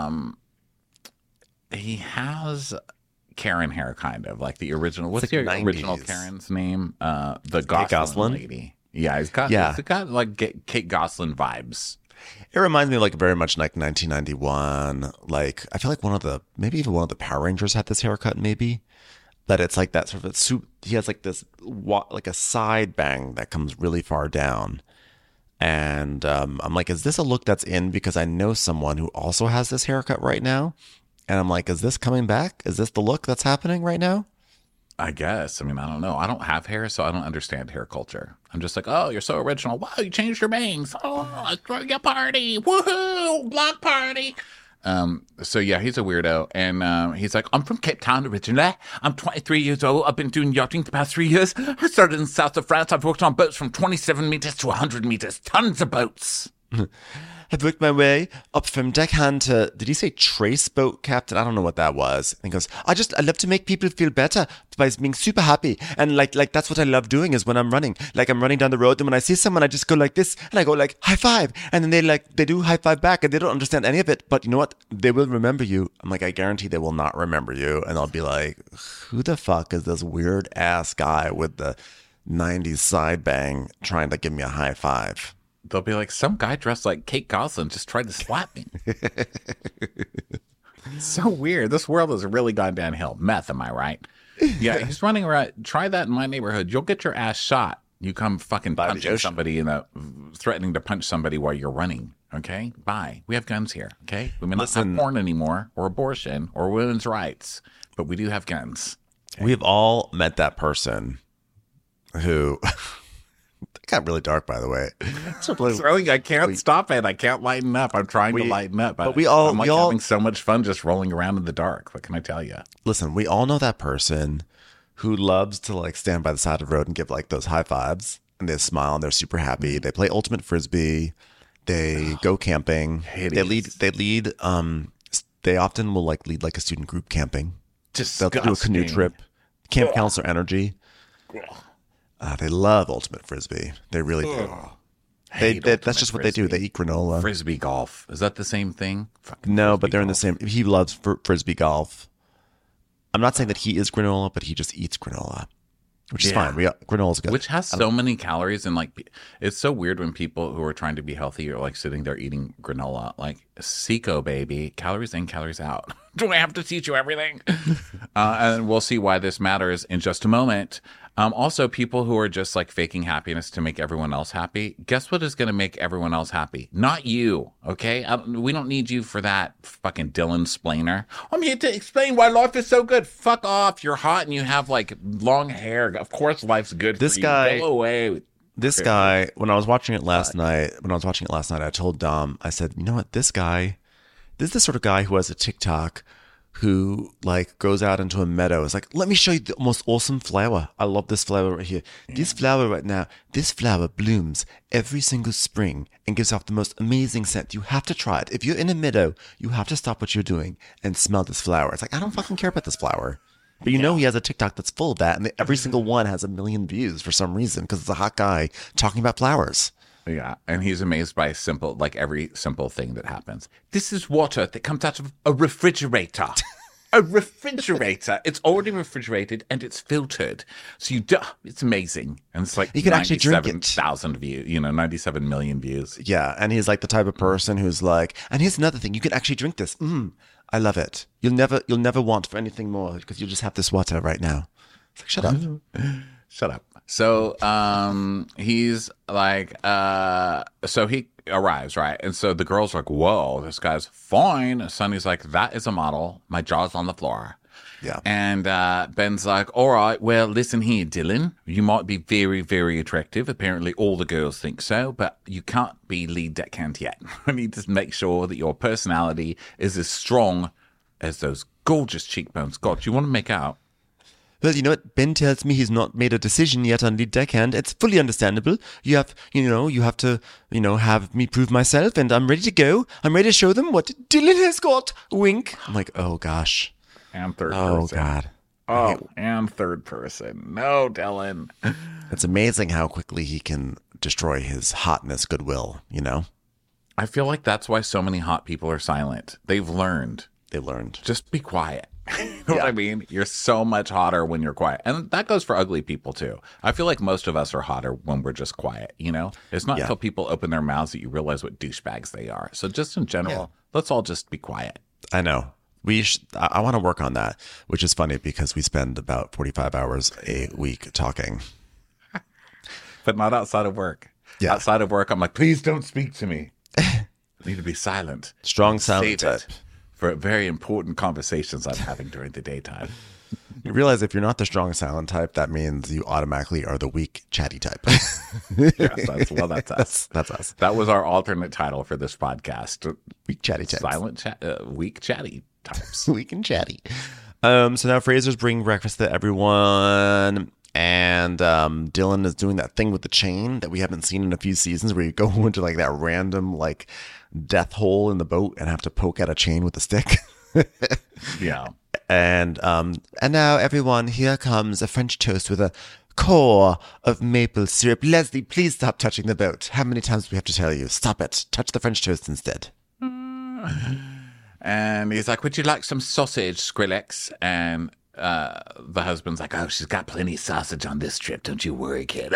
he has Karen hair, kind of like the original. What's It's your like original 90s. Karen's name? The Goslin Goslin? lady. Yeah, he's got like Kate Goslin vibes. It reminds me of like very much like 1991. Like I feel like maybe even one of the Power Rangers had this haircut. Maybe that it's like that sort of he has like this like a side bang that comes really far down. And I'm like, is this a look that's in? Because I know someone who also has this haircut right now. And I'm like, is this coming back? Is this the look that's happening right now? I guess. I mean, I don't know. I don't have hair, so I don't understand hair culture. I'm just like, oh, you're so original. Wow, you changed your bangs. Oh, let's throw you a party. Woohoo, block party. So yeah, he's a weirdo. And he's like, I'm from Cape Town originally. I'm 23 years old. I've been doing yachting the past 3 years. I started in the south of France. I've worked on boats from 27 meters to 100 meters. Tons of boats. I've worked my way up from deckhand to, did he say trace boat captain? I don't know what that was. And he goes, I love to make people feel better by being super happy. And like that's what I love doing is when I'm running. Like I'm running down the road and when I see someone, I just go like this and I go like high five. And then they do high five back and they don't understand any of it. But you know what? They will remember you. I'm like, I guarantee they will not remember you. And I'll be like, who the fuck is this weird ass guy with the 90s side bang trying to give me a high five? They'll be like, some guy dressed like Kate Goslin just tried to slap me. It's so weird. This world has really gone downhill. Meth, am I right? Yeah, he's running around. Try that in my neighborhood. You'll get your ass shot. You come fucking punching somebody threatening to punch somebody while you're running. Okay? Bye. We have guns here. Okay? We may not have porn anymore or abortion or women's rights, but we do have guns. Okay? We've all met that person who... It got really dark, by the way. I can't stop it. I can't lighten up. I'm trying to lighten up. But I'm having so much fun just rolling around in the dark. What can I tell you? Listen, we all know that person who loves to like stand by the side of the road and give like those high fives. And they smile and they're super happy. They play ultimate frisbee. They go camping. Hideous. They often will like lead like a student group camping. Disgusting. They'll do a canoe trip. Camp Counselor Energy. They love ultimate frisbee. They really do. That's just what they do. They eat granola. Frisbee golf. Is that the same thing? No, but they're in the same. He loves frisbee golf. I'm not saying that he is granola, but he just eats granola. which is fine. Granola's good. Which has so many calories, and like it's so weird when people who are trying to be healthy are like sitting there eating granola. Like Seco, baby, calories in, calories out. Do I have to teach you everything? And we'll see why this matters in just a moment. Also, people who are just like faking happiness to make everyone else happy. Guess what is going to make everyone else happy? Not you, okay? We don't need you for that, fucking Dylan Splainer. I'm here to explain why life is so good. Fuck off. You're hot and you have like long hair. Of course life's good This for guy, you. Go away. This guy, when I was watching it last night, I told Dom, I said, you know what, this is the sort of guy who has a TikTok who like goes out into a meadow. It's like, let me show you the most awesome flower. I love this flower right here. Yeah. This flower right now, this flower blooms every single spring and gives off the most amazing scent. You have to try it. If you're in a meadow, you have to stop what you're doing and smell this flower. It's like, I don't fucking care about this flower. But you know he has a TikTok that's full of that, and every single one has 1 million views for some reason because it's a hot guy talking about flowers. Yeah, and he's amazed by every simple thing that happens. This is water that comes out of a refrigerator. A refrigerator. It's already refrigerated and it's filtered. So it's amazing. And it's like you can actually drink it. 97,000 views, 97 million views. Yeah, and he's like the type of person who's like, and here's another thing, you can actually drink this. I love it. You'll never want for anything more because you'll just have this water right now. It's like, shut up. Shut up. So he's like, so he arrives, right? And so the girl's like, whoa, this guy's fine. Sonny's like, that is a model. My jaw's on the floor. Yeah. And Ben's like, all right, well, listen here, Dylan. You might be very, very attractive. Apparently all the girls think so, but you can't be lead deckhand yet. I need to make sure that your personality is as strong as those gorgeous cheekbones. God, you want to make out? Well, you know what? Ben tells me he's not made a decision yet on lead deckhand. It's fully understandable. You have to, have me prove myself, and I'm ready to go. I'm ready to show them what Dylan has got. Wink. I'm like, oh gosh. And third person. Oh God. Oh, and third person. No, Dylan. It's amazing how quickly he can destroy his hotness goodwill, I feel like that's why so many hot people are silent. They've learned. Just be quiet. You know what I mean? You're so much hotter when you're quiet. And that goes for ugly people too. I feel like most of us are hotter when we're just quiet, It's not until people open their mouths that you realize what douchebags they are. So just in general, let's all just be quiet. I know. I want to work on that, which is funny because we spend about 45 hours a week talking. But not outside of work. Yeah. Outside of work, I'm like, please don't speak to me. I need to be silent. Strong silent type. For very important conversations I'm having during the daytime. You realize if you're not the strong silent type, that means you automatically are the weak chatty type. Yes, that's us. That's us. That was our alternate title for this podcast. Weak chatty types. Weak chatty types. Weak and chatty. So now Fraser's bringing breakfast to everyone. And Dylan is doing that thing with the chain that we haven't seen in a few seasons where you go into like that random like death hole in the boat and have to poke at a chain with a stick. Yeah. And now everyone, here comes a French toast with a core of maple syrup. Leslie, please stop touching the boat. How many times do we have to tell you? Stop it. Touch the French toast instead. And he's like, would you like some sausage, Skrillex? And the husband's like, oh, she's got plenty of sausage on this trip. Don't you worry, kid.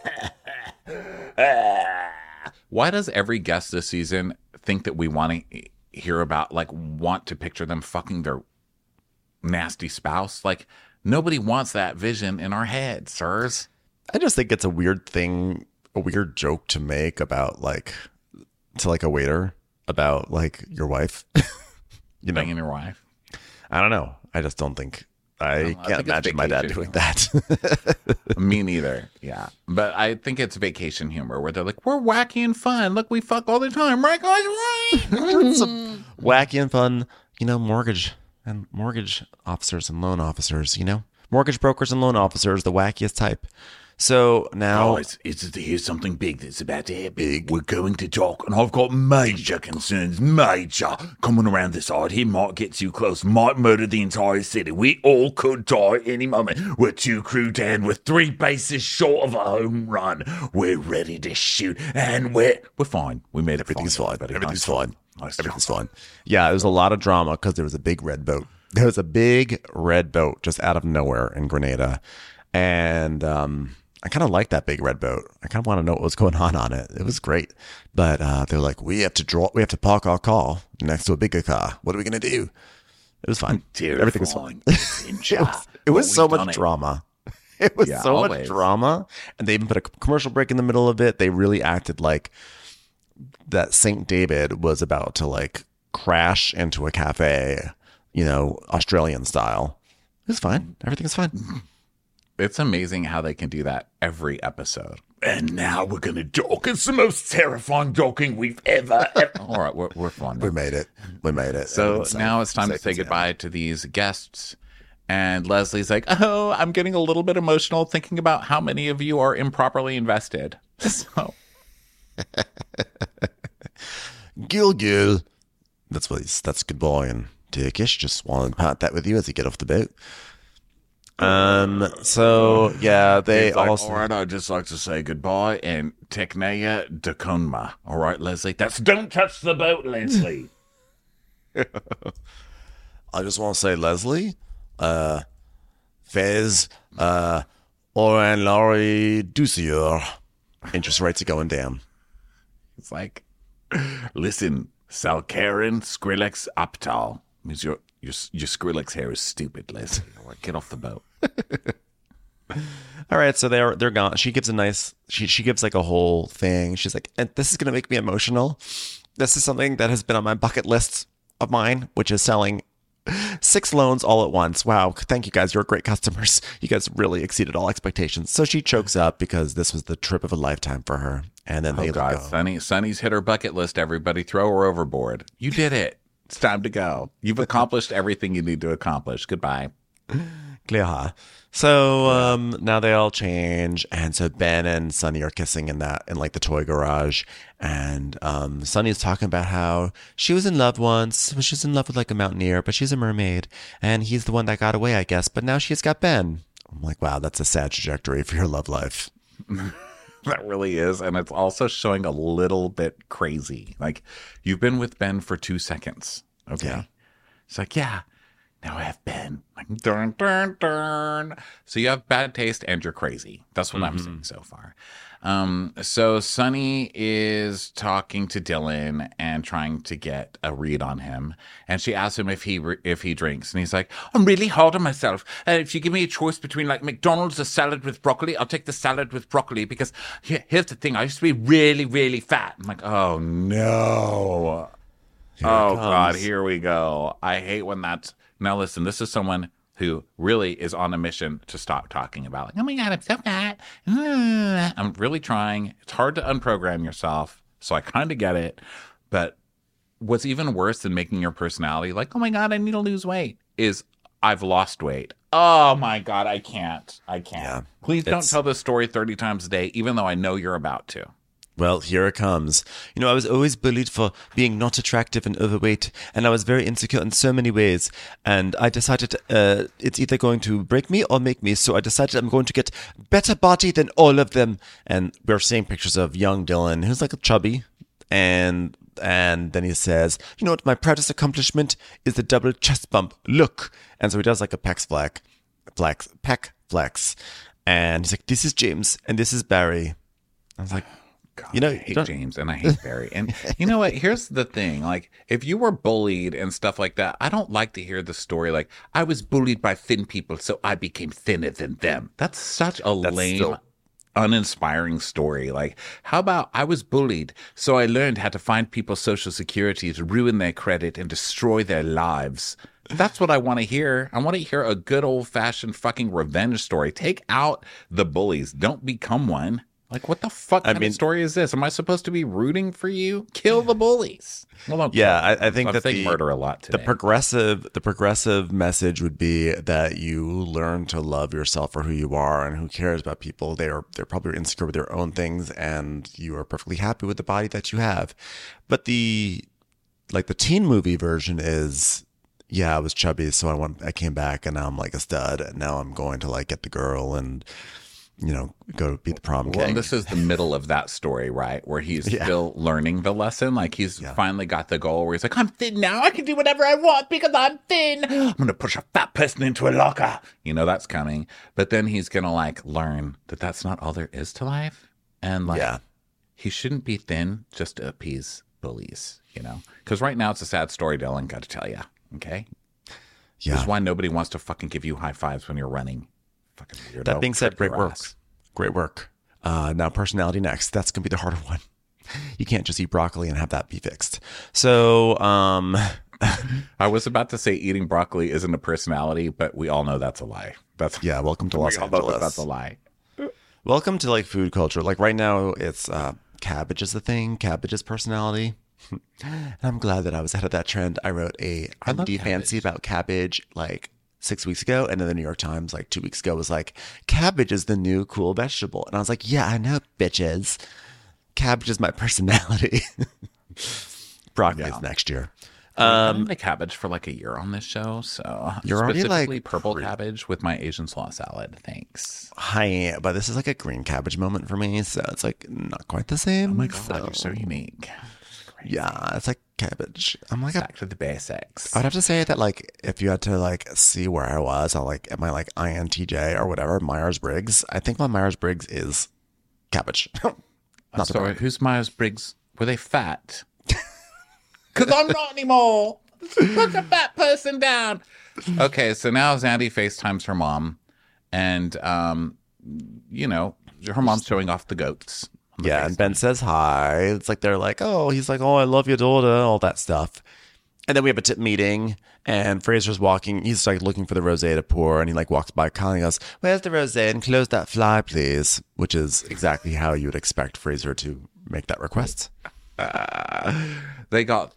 Why does every guest this season think that we want to hear about, want to picture them fucking their nasty spouse? Like, nobody wants that vision in our head, sirs. I just think it's a weird joke to make about, to a waiter about, your wife. Banging your wife? I don't know. I just don't think... I can't imagine my dad doing that. Me neither. Yeah. But I think it's vacation humor where they're like, we're wacky and fun. Look, we fuck all the time. Right, guys? Right. Wacky and fun, mortgage officers and loan officers, mortgage brokers and loan officers, the wackiest type. So now... here's something big that's about to happen. We're going to talk, and I've got major concerns. Major. Coming around this side, he might get too close, might murder the entire city. We all could die any moment. We're 2 crew down, we're 3 bases short of a home run. We're ready to shoot, and we're fine. We made everything's fine. Everything's fine. Everything's fine. Yeah, there was a lot of drama because there was a big red boat. There was a big red boat just out of nowhere in Grenada. And I kind of like that big red boat. I kind of want to know what was going on it. It was great. But they're like, we have to park our car next to a bigger car. What are we going to do? It was fine. Everything was fine. it was so much drama. It was so much drama. And they even put a commercial break in the middle of it. They really acted like that St. David was about to like crash into a cafe, Australian style. It was fine. Everything was fine. It's amazing how they can do that every episode. And now we're going to talk. It's the most terrifying talking we've ever. All right, we're fun. We made it. So now it's time to say goodbye to these guests. And Leslie's like, oh, I'm getting a little bit emotional thinking about how many of you are improperly invested. So, Gil. That's goodbye in Turkish. Just want to part that with you as you get off the boat. So yeah, they like, also. All right, I'd just like to say goodbye and Tekneya Dakonma. All right, Leslie. That's don't touch the boat, Leslie. I just want to say, Leslie, Fez, Oran Laurie Dusier. Interest rates are going down. It's like, listen, Salkaran Skrillex Aptal means your Skrillex hair is stupid, Leslie. All right, get off the boat. All right, so they're gone. She gives she gives like a whole thing. She's like, and this is gonna make me emotional. This is something that has been on my bucket list of mine, which is selling 6 loans all at once. Wow, thank you guys. You're great customers. You guys really exceeded all expectations. So she chokes up because this was the trip of a lifetime for her. And then they go. Sunny's hit her bucket list. Everybody throw her overboard. You did it. It's time to go. You've accomplished everything you need to accomplish. Goodbye. Clear. So now they all change, and so Ben and Sunny are kissing in like the toy garage, and Sunny's talking about how she was in love once. She was in love with like a mountaineer, but she's a mermaid, and he's the one that got away, I guess. But now she's got Ben. I'm like, wow, that's a sad trajectory for your love life. That really is, and it's also showing a little bit crazy. Like, you've been with Ben for 2 seconds. Okay, yeah. It's like, yeah. Now I have Ben. Like, dun, dun, dun. So you have bad taste and you're crazy. That's what I'm saying so far. So Sunny is talking to Dylan and trying to get a read on him. And she asks him if he drinks. And he's like, I'm really hard on myself. If you give me a choice between like McDonald's or salad with broccoli, I'll take the salad with broccoli because here's the thing. I used to be really, really fat. I'm like, oh no. God, here we go. I hate when that's... Now, listen, this is someone who really is on a mission to stop talking about, like, oh my God, I'm so fat. I'm really trying. It's hard to unprogram yourself, so I kind of get it. But what's even worse than making your personality like, oh my God, I need to lose weight, is I've lost weight. Oh my God, I can't. Yeah, please don't tell this story 30 times a day, even though I know you're about to. Well, here it comes. I was always bullied for being not attractive and overweight, and I was very insecure in so many ways. And I decided it's either going to break me or make me, so I decided I'm going to get better body than all of them. And we're seeing pictures of young Dylan, who's like a chubby, and then he says, you know what, my proudest accomplishment is the double chest bump. Look. And so he does like a pec flex. And he's like, this is James, and this is Barry. I was like... God, I hate James and I hate Barry. And you know what? Here's the thing. Like, if you were bullied and stuff like that, I don't like to hear the story like, I was bullied by thin people, so I became thinner than them. That's such a lame, uninspiring story. Like, how about I was bullied, so I learned how to find people's social security to ruin their credit and destroy their lives. That's what I want to hear. I want to hear a good old-fashioned fucking revenge story. Take out the bullies. Don't become one. Like, what the fuck kind of story is this? Am I supposed to be rooting for you? Kill the bullies. Well, I think that they murder a lot today. The progressive message would be that you learn to love yourself for who you are, and who cares about people. They're probably insecure with their own things, and you are perfectly happy with the body that you have. But the teen movie version is, I was chubby, so I came back, and now I'm like a stud, and now I'm going to like get the girl, and go beat the prom Well, king. this is the middle of that story, right? Where he's still learning the lesson. Like he's finally got the goal where he's like, I'm thin now. I can do whatever I want because I'm thin. I'm going to push a fat person into a locker. That's coming. But then he's going to like learn that that's not all there is to life. And like, he shouldn't be thin just to appease bullies, Because right now it's a sad story, Dylan, got to tell you. Okay? Yeah. This is why nobody wants to fucking give you high fives when you're running. Fucking weirdo. That being said, Trip your great work. ass. Great work. Now personality next. That's going to be the harder one. You can't just eat broccoli and have that be fixed. So, I was about to say eating broccoli isn't a personality, but we all know that's a lie. Welcome to Los we all know Angeles. that's a lie. Welcome to like food culture. Like right now, it's cabbage is the thing. Cabbage is personality. And I'm glad that I was ahead of that trend. I wrote a MD fancy about cabbage like 6 weeks ago, and then the New York Times like 2 weeks ago was like, cabbage is the new cool vegetable. And I was like, yeah, I know, bitches. Cabbage is my personality. Broccoli is next year. I've been the cabbage for like a year on this show, so you're already specifically like purple cabbage with my Asian slaw salad. Thanks. Hi, but this is like a green cabbage moment for me, so it's like not quite the same. Oh my god, you're so unique. Yeah, it's like cabbage. I'm like back to the basics. I'd have to say that like if you had to like see where I was, I'll like at my like INTJ or whatever Myers-Briggs. I think my Myers-Briggs is cabbage. Not sorry, who's Myers-Briggs? Were they fat? Because I'm not anymore. Put a fat person down. Okay, so now Zandy FaceTimes her mom, and her mom's showing off the goats. Yeah, and Ben says hi. It's like they're like, he's like, I love your daughter, all that stuff. And then we have a tip meeting, and Fraser's walking. He's like looking for the rosé to pour, and he like walks by Colin and goes, "Where's the rosé? And close that fly, please." Which is exactly how you would expect Fraser to make that request. They got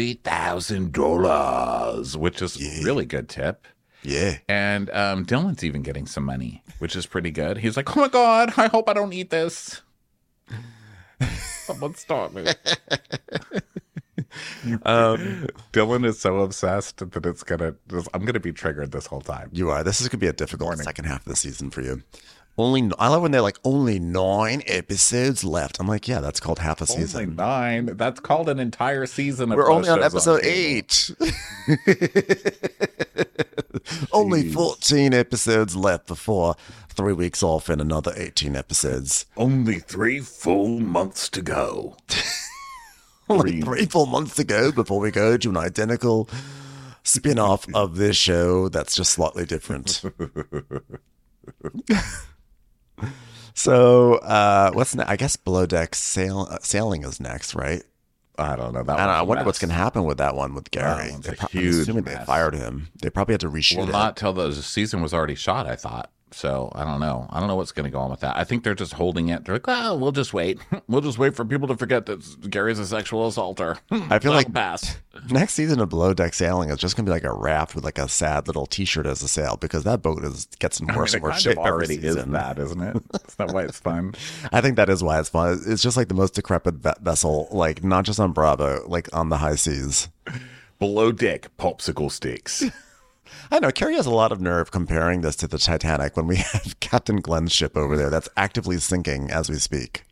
$30,000, which is a really good tip. Yeah. And Dylan's even getting some money, which is pretty good. He's like, oh my God, I hope I don't eat this. Someone stop me. Dylan is so obsessed that I'm gonna be triggered this whole time. You are. This is gonna be a difficult second half of the season for you. I love when they're like, only 9 episodes left. I'm like, yeah, that's called half a season. Only 9. That's called an entire season. We're only on episode 8. Only 14 episodes left before 3 weeks off and another 18 episodes. Only 3 full months to go. Only 3 full months to go before we go to an identical spin-off of this show that's just slightly different. So, what's next? I guess Below Deck Sailing is next, right? I don't know. I wonder what's going to happen with that one with Gary. I'm assuming they fired him. They probably had to reshoot it. Well, not till the season was already shot, I thought. So I don't know. I don't know what's going to go on with that. I think they're just holding it. They're like, we'll just wait. We'll just wait for people to forget that Gary's a sexual assaulter. I feel like pass. Next season of Below Deck Sailing is just going to be like a raft with like a sad little T-shirt as a sail, because that boat gets in worse and worse shape already every season. Is that, isn't it? Is that why it's fun? I think that is why it's fun. It's just like the most decrepit vessel, like not just on Bravo, like on the high seas. Below Deck popsicle sticks. I know, Carrie has a lot of nerve comparing this to the Titanic when we have Captain Glenn's ship over there that's actively sinking as we speak.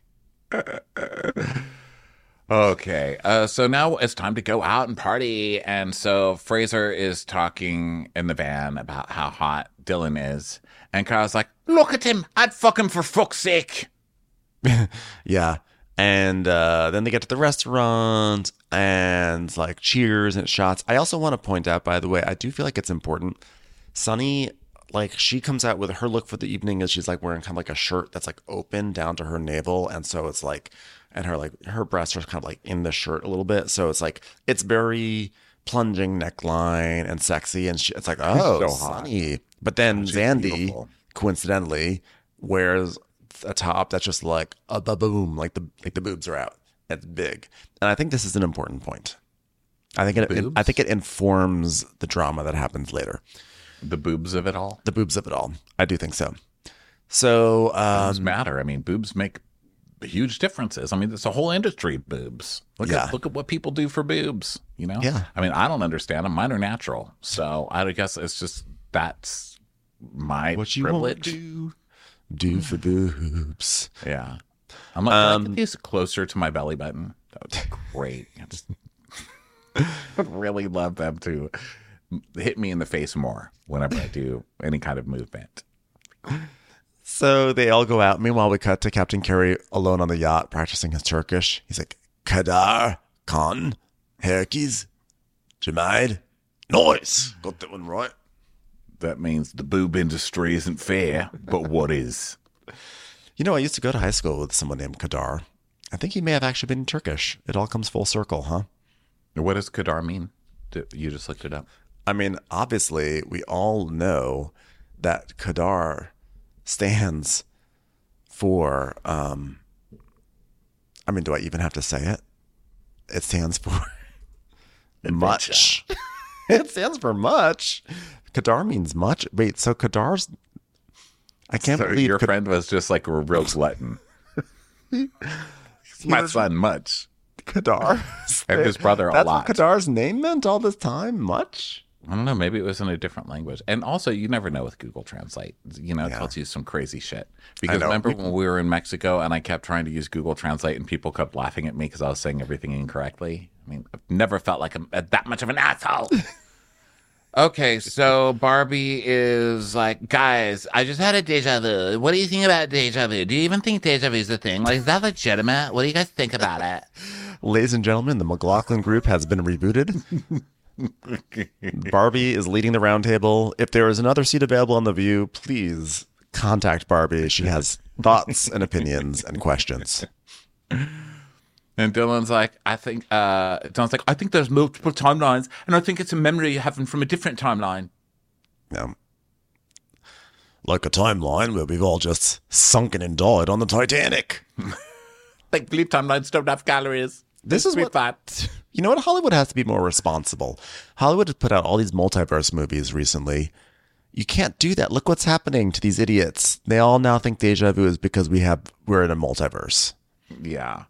Okay, so now it's time to go out and party. And so Fraser is talking in the van about how hot Dylan is. And Kyle's like, look at him. I'd fuck him for fuck's sake. Yeah. And then they get to the restaurant and like cheers and shots. I also want to point out, by the way, I do feel like it's important. Sunny, like she comes out with her look for the evening is she's like wearing kind of like a shirt that's like open down to her navel. And so it's like, and her breasts are kind of like in the shirt a little bit. So it's like, it's very plunging neckline and sexy. And it's like, oh, so Sunny. But then Zandy, coincidentally, wears a top that's just like a boom, like the boobs are out. It's big, and I think this is an important point. I think it informs the drama that happens later. The boobs of it all. The boobs of it all. I do think so. So boobs matter. I mean, boobs make huge differences. I mean, it's a whole industry. Boobs. Look at what people do for boobs. You know. Yeah. I mean, I don't understand them. Mine are natural. So I guess it's just that's my what you privilege. Won't do. Do for boobs. Yeah. I'm like, can I get these closer to my belly button? That would be great. I would really love them to hit me in the face more whenever I do any kind of movement. So they all go out. Meanwhile, we cut to Captain Kerry alone on the yacht practicing his Turkish. He's like, Kadar, Khan, Herkes, Jamaid. Nice. Got that one right. That means the boob industry isn't fair, but what is? You know, I used to go to high school with someone named Kadar. I think he may have actually been Turkish. It all comes full circle, huh? What does Kadar mean? You just looked it up. I mean, obviously, we all know that Kadar stands for, do I even have to say it? It stands for much. It stands for much. Kadar means much. Wait, so Kadar's... I can't believe... Your friend was just like a real glutton. My son, Much. Kadar. And his brother a lot. That's what Kadar's name meant all this time? Much? I don't know. Maybe it was in a different language. And also, you never know with Google Translate. You know, it tells you some crazy shit. Because remember when we were in Mexico and I kept trying to use Google Translate and people kept laughing at me because I was saying everything incorrectly? I mean, I've never felt like I'm that much of an asshole. Okay, so Barbie is like, guys, I just had a deja vu. What do you think about deja vu? Do you even think deja vu is a thing? Like, is that legitimate? What do you guys think about it? Ladies and gentlemen, the McLaughlin group has been rebooted. Barbie is leading the roundtable. If there is another seat available on The View, please contact Barbie. She has thoughts and opinions and questions. And Dylan's like, I think there's multiple timelines, and I think it's a memory you have from a different timeline. Yeah. Like a timeline where we've all just sunken and died on the Titanic. Like, believe timelines don't have calories. This is what... that. You know what? Hollywood has to be more responsible. Hollywood has put out all these multiverse movies recently. You can't do that. Look what's happening to these idiots. They all now think deja vu is because we're in a multiverse. Yeah.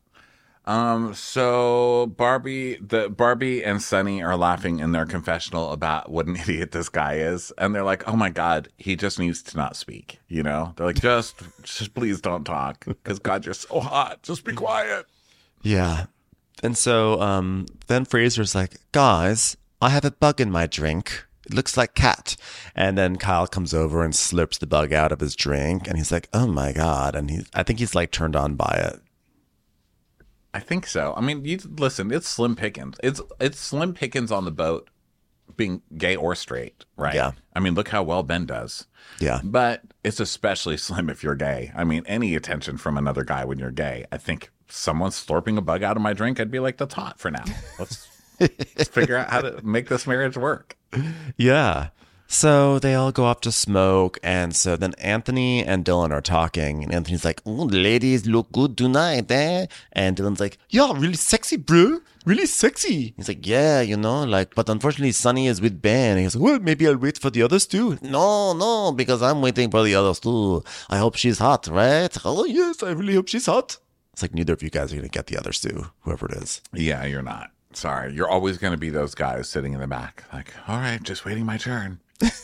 So Barbie and Sunny are laughing in their confessional about what an idiot this guy is. And they're like, oh my God, he just needs to not speak. You know, they're like, just please don't talk. Because God, you're so hot. Just be quiet. Yeah. And so, then Fraser's like, guys, I have a bug in my drink. It looks like cat. And then Kyle comes over and slurps the bug out of his drink. And he's like, oh my God. And I think he's like turned on by it. I think so. I mean, listen, it's Slim Pickens. It's Slim Pickens on the boat, being gay or straight, right? Yeah. I mean, look how well Ben does. Yeah. But it's especially slim if you're gay. I mean, any attention from another guy when you're gay. I think someone slurping a bug out of my drink, I'd be like, that's hot for now. Let's figure out how to make this marriage work. Yeah. So they all go up to smoke, and so then Anthony and Dylan are talking, and Anthony's like, oh, the ladies look good tonight, eh? And Dylan's like, yeah, really sexy, bro. Really sexy. He's like, yeah, but unfortunately Sunny is with Ben. And he's like, well, maybe I'll wait for the others too. No, because I'm waiting for the others too. I hope she's hot, right? Oh, yes, I really hope she's hot. It's like neither of you guys are going to get the others too, whoever it is. Yeah, you're not. Sorry. You're always going to be those guys sitting in the back. Like, all right, just waiting my turn.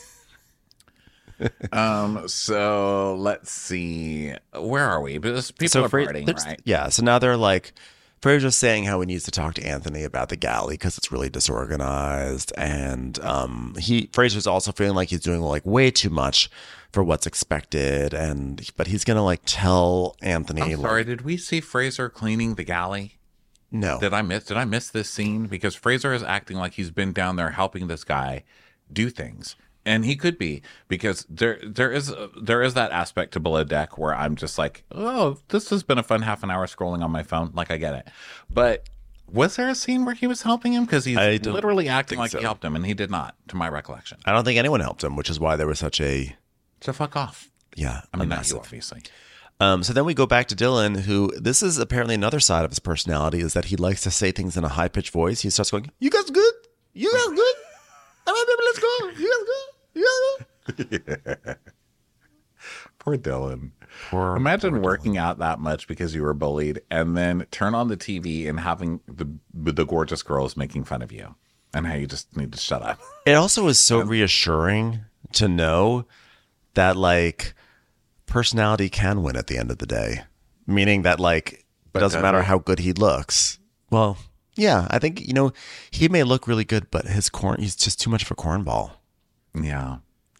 So let's see. Where are we? Because people are partying, right? Yeah. So now they're like, Fraser's saying how he needs to talk to Anthony about the galley because it's really disorganized, and Fraser's also feeling like he's doing like way too much for what's expected, but he's gonna tell Anthony. I'm sorry, did we see Fraser cleaning the galley? No. Did I miss this scene? Because Fraser is acting like he's been down there helping this guy do things. And he could be, because there is that aspect to Below Deck where I'm just like, oh, this has been a fun half an hour scrolling on my phone. Like, I get it. But was there a scene where he was helping him? Because he's literally acting like he helped him, and he did not, to my recollection. I don't think anyone helped him, which is why there was such a... So fuck off. Yeah. I mean, not you, obviously. So then we go back to Dylan, who, this is apparently another side of his personality, is that he likes to say things in a high-pitched voice. He starts going, you guys good? You guys good? All right, baby, let's go. You guys good? Yeah. Poor Dylan. Imagine working out that much because you were bullied, and then turn on the TV and having the gorgeous girls making fun of you, and how you just need to shut up. It also is so reassuring to know that personality can win at the end of the day, meaning that like it doesn't matter how good he looks. Well, yeah, I think he may look really good, but he's just too much of a cornball. Yeah.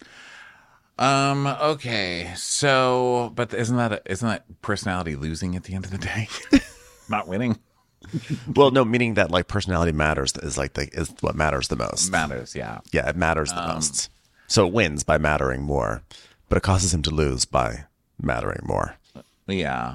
Okay. So, but isn't that personality losing at the end of the day? Not winning. Well, no, meaning that like personality matters is what matters the most. Matters, yeah. Yeah, it matters the most. So it wins by mattering more, but it causes him to lose by mattering more. Yeah.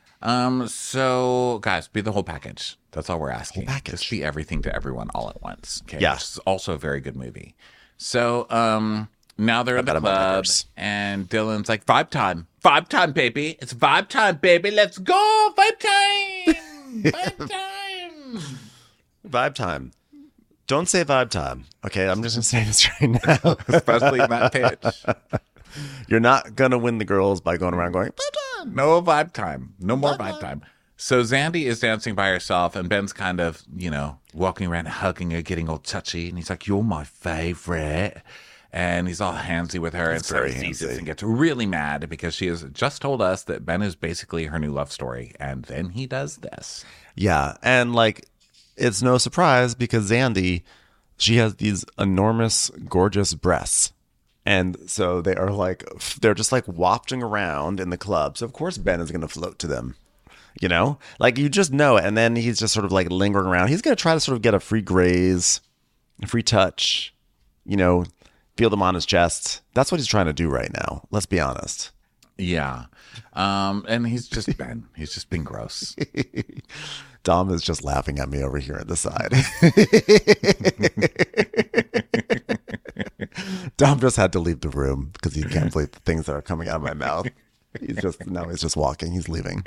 So guys, be the whole package. That's all we're asking. Just be everything to everyone all at once. Okay. Yeah. Which is also a very good movie. So now they're in the club and Dylan's like, vibe time. Vibe time, baby. It's vibe time, baby. Let's go. Vibe time. Vibe time. Vibe time. Don't say vibe time. Okay, I'm just going to say this right now. Especially in that pitch. You're not going to win the girls by going around going, vibe time. No vibe time. No more vibe time. So Zandy is dancing by herself, and Ben's kind of, walking around hugging her, getting all touchy. And he's like, you're my favorite. And he's all handsy with her. It's and very sees this handsy. and gets really mad because she has just told us that Ben is basically her new love story. And then he does this. Yeah, and like it's no surprise because Zandy, she has these enormous, gorgeous breasts. And so they're just like wafting around in the club. So of course Ben is going to float to them, like you just know it. And then he's just sort of like lingering around. He's going to try to sort of get a free graze, a free touch, feel them on his chest. That's what he's trying to do right now. Let's be honest. Yeah. And he's just Ben. He's just being gross. Dom is just laughing at me over here at the side. Dom just had to leave the room because he can't believe the things that are coming out of my mouth. He's just walking. He's leaving.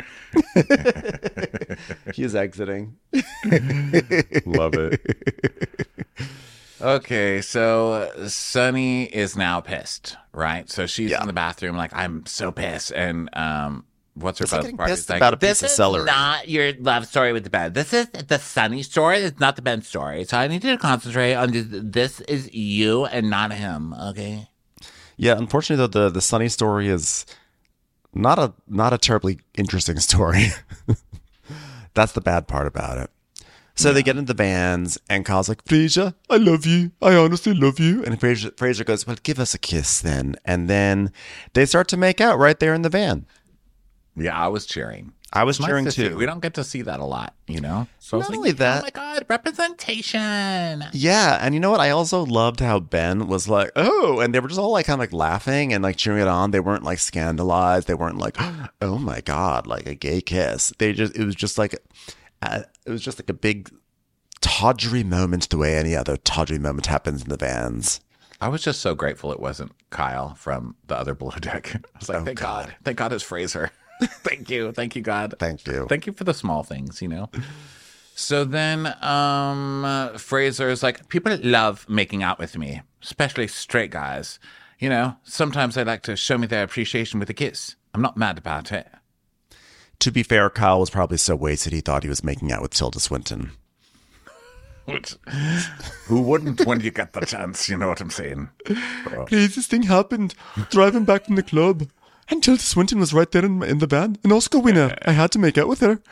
He's exiting. Love it. Okay, so Sunny is now pissed, right? So she's in the bathroom like, I'm so pissed. And what's her It's like buzz getting party? pissed about a piece of celery. This is not your love story with the Ben. This is the Sunny story. It's not the Ben story. So I need you to concentrate on this is you and not him, okay? Yeah, unfortunately, though, the Sunny story is not a terribly interesting story. That's the bad part about it. So they get into the vans, and Kyle's like, Frasier, I love you. I honestly love you. And Frasier goes, well, give us a kiss then. And then they start to make out right there in the van. Yeah, I was cheering. I was Nice cheering to see. too. We don't get to see that a lot, So I was Not like, only that- oh my God, representation. Yeah, and you know what? I also loved how Ben was like, oh, and they were just all like kind of like laughing and like cheering it on. They weren't like scandalized. They weren't like, oh my God, like a gay kiss. It was just like a big tawdry moment the way any other tawdry moment happens in the vans. I was just so grateful it wasn't Kyle from the other Below Deck. I was like, thank God. Thank God it's Fraser. Thank you. Thank you, God. Thank you. Thank you for the small things, So then Fraser is like, people love making out with me, especially straight guys. Sometimes they like to show me their appreciation with a kiss. I'm not mad about it. To be fair, Kyle was probably so wasted he thought he was making out with Tilda Swinton. Who wouldn't when you get the chance? You know what I'm saying? Craziest thing happened. Driving back from the club. And Tilda Swinton was right there in the van. An Oscar winner. I had to make out with her.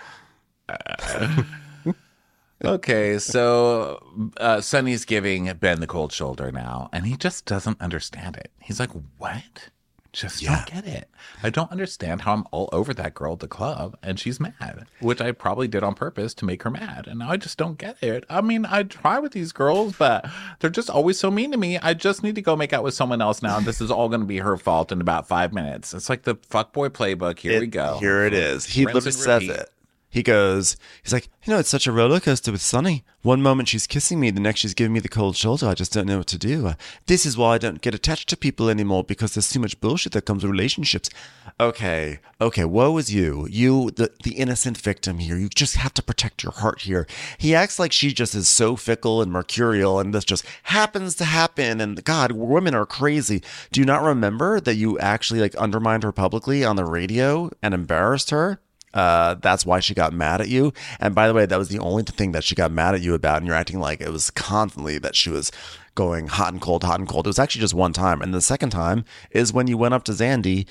Okay, so Sunny's giving Ben the cold shoulder now, and he just doesn't understand it. He's like, what? Don't get it. I don't understand how I'm all over that girl at the club, and she's mad, which I probably did on purpose to make her mad, and now I just don't get it. I mean, I try with these girls, but they're just always so mean to me. I just need to go make out with someone else now, and this is all going to be her fault in about 5 minutes. It's like the fuckboy playbook. Here we go. Here it is. He Rinse literally and says repeat. it. He's like, it's such a roller coaster with Sunny. One moment she's kissing me, the next she's giving me the cold shoulder. I just don't know what to do. This is why I don't get attached to people anymore, because there's too much bullshit that comes with relationships. Okay, woe is you. You, the innocent victim here. You just have to protect your heart here. He acts like she just is so fickle and mercurial, and this just happens to happen. And God, women are crazy. Do you not remember that you actually like undermined her publicly on the radio and embarrassed her? That's why she got mad at you. And by the way, that was the only thing that she got mad at you about. And you're acting like it was constantly that she was going hot and cold, hot and cold. It was actually just one time. And the second time is when you went up to Zandy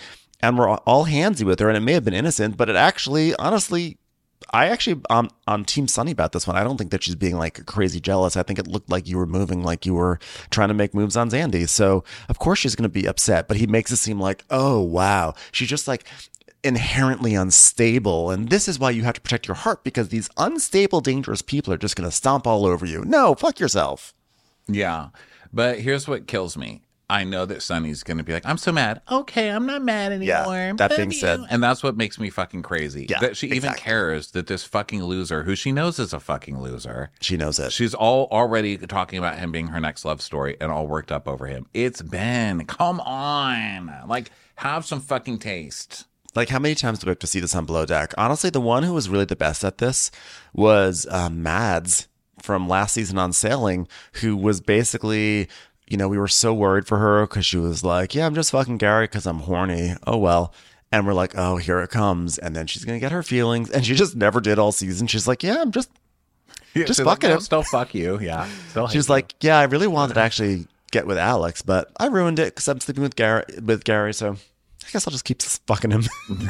and we're all handsy with her, and it may have been innocent, but it actually, honestly, I actually on Team Sunny about this one. I don't think that she's being like crazy jealous. I think it looked like you were moving, like you were trying to make moves on Zandy. So of course she's going to be upset, but he makes it seem like, oh wow, she's just like inherently unstable, and this is why you have to protect your heart, because these unstable, dangerous people are just going to stomp all over you. No, fuck yourself. Yeah, but here's what kills me. I know that Sunny's going to be like, I'm so mad. Okay, I'm not mad anymore. Yeah, that being said. And that's what makes me fucking crazy. Yeah, that she even cares that this fucking loser, who she knows is a fucking loser. She knows it. She's already talking about him being her next love story and all worked up over him. It's Ben. Come on. Like, have some fucking taste. Like, how many times do we have to see this on Below Deck? Honestly, the one who was really the best at this was Mads from last season on Sailing, who was basically... You know, we were so worried for her because she was like, yeah, I'm just fucking Gary because I'm horny. Oh, well. And we're like, oh, here it comes. And then she's going to get her feelings. And she just never did all season. She's like, yeah, I'm just fucking him. Still fuck you. Yeah. She's like, yeah, I really wanted to actually get with Alex, but I ruined it because I'm sleeping with Gary. So I guess I'll just keep fucking him.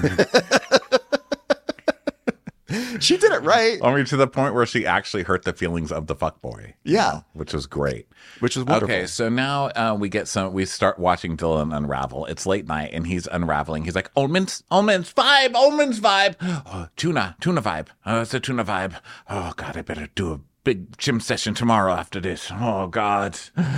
She did it right. I mean, to the point where she actually hurt the feelings of the fuckboy. Yeah. Which was great. Which was wonderful. Okay, so now we start watching Dylan unravel. It's late night and he's unraveling. He's like, almonds vibe. Oh, tuna vibe. Oh, it's a tuna vibe. Oh, God, I better do a big gym session tomorrow after this. Oh, God.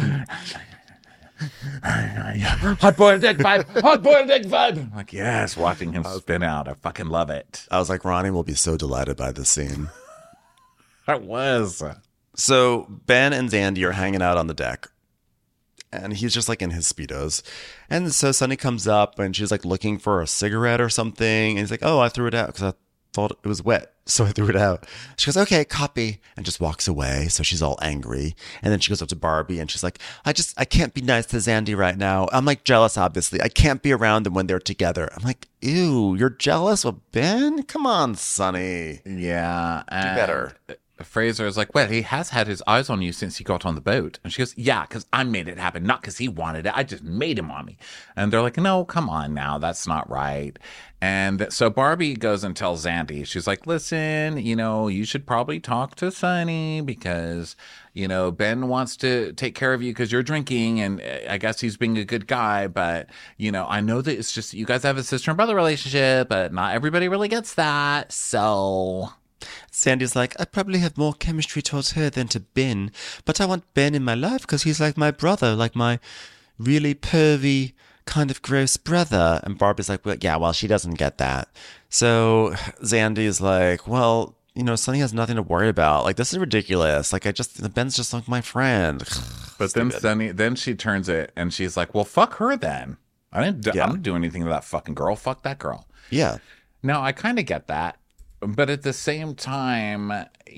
Hot-boiled egg vibe. I'm like, yes, watching him spin out. I fucking love it. I was like, Ronnie will be so delighted by this scene. I was. So Ben and Zandy are hanging out on the deck, and he's just like in his Speedos. And so Sunny comes up and she's like looking for a cigarette or something. And he's like, oh, I threw it out because I thought it was wet. So I threw it out. She goes, okay, copy. And just walks away. So she's all angry. And then she goes up to Barbie and she's like, I can't be nice to Zandy right now. I'm like jealous, obviously. I can't be around them when they're together. I'm like, ew, you're jealous of Ben? Come on, Sunny. Yeah. Do better. Fraser is like, well, he has had his eyes on you since he got on the boat. And she goes, yeah, because I made it happen, not because he wanted it. I just made him on me. And they're like, no, come on now. That's not right. And so Barbie goes and tells Zandy, she's like, listen, you should probably talk to Sunny because, Ben wants to take care of you because you're drinking. And I guess he's being a good guy. But, I know that it's just you guys have a sister and brother relationship, but not everybody really gets that. So... Sandy's like, I probably have more chemistry towards her than to Ben, but I want Ben in my life because he's like my brother, like my really pervy, kind of gross brother. And Barbie's like, well, she doesn't get that. So Zandy's like, well, Sunny has nothing to worry about. Like, this is ridiculous. Like, Ben's just like my friend. But then she turns it and she's like, well, fuck her then. I didn't do anything to that fucking girl. Fuck that girl. Yeah. Now, I kind of get that. But at the same time,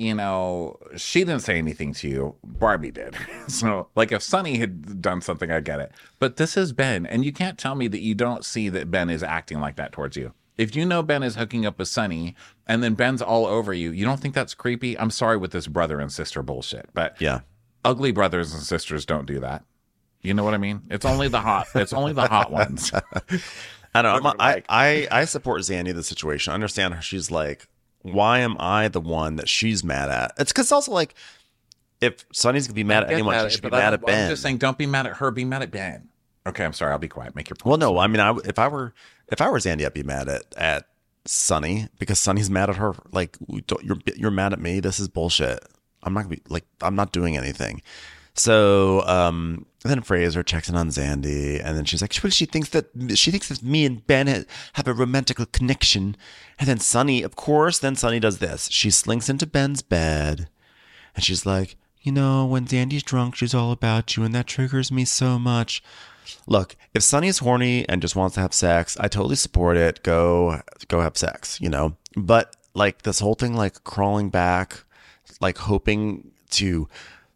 she didn't say anything to you. Barbie did. So, like, if Sunny had done something, I get it. But this is Ben, and you can't tell me that you don't see that Ben is acting like that towards you. If you know Ben is hooking up with Sunny, and then Ben's all over you, you don't think that's creepy? I'm sorry with this brother and sister bullshit, but yeah, ugly brothers and sisters don't do that. You know what I mean? It's only the hot ones. I don't know. I support Zandy in the situation. I understand how she's like, why am I the one that she's mad at? It's because also like, if Sunny's gonna be mad at anyone, she should be mad at Ben. I'm just saying, don't be mad at her. Be mad at Ben. Okay, I'm sorry. I'll be quiet. Make your point. Well, no, I mean, if I were Zandy, I'd be mad at Sunny because Sunny's mad at her. Like, you're mad at me. This is bullshit. I'm not gonna be like, I'm not doing anything. So then Fraser checks in on Zandy, and then she's like, well, she thinks that me and Ben have a romantic connection. And then Sunny, of course, Sunny does this. She slinks into Ben's bed, and she's like, when Zandy's drunk, she's all about you, and that triggers me so much. Look, if Sunny is horny and just wants to have sex, I totally support it. Go have sex, But like this whole thing, like crawling back, like hoping to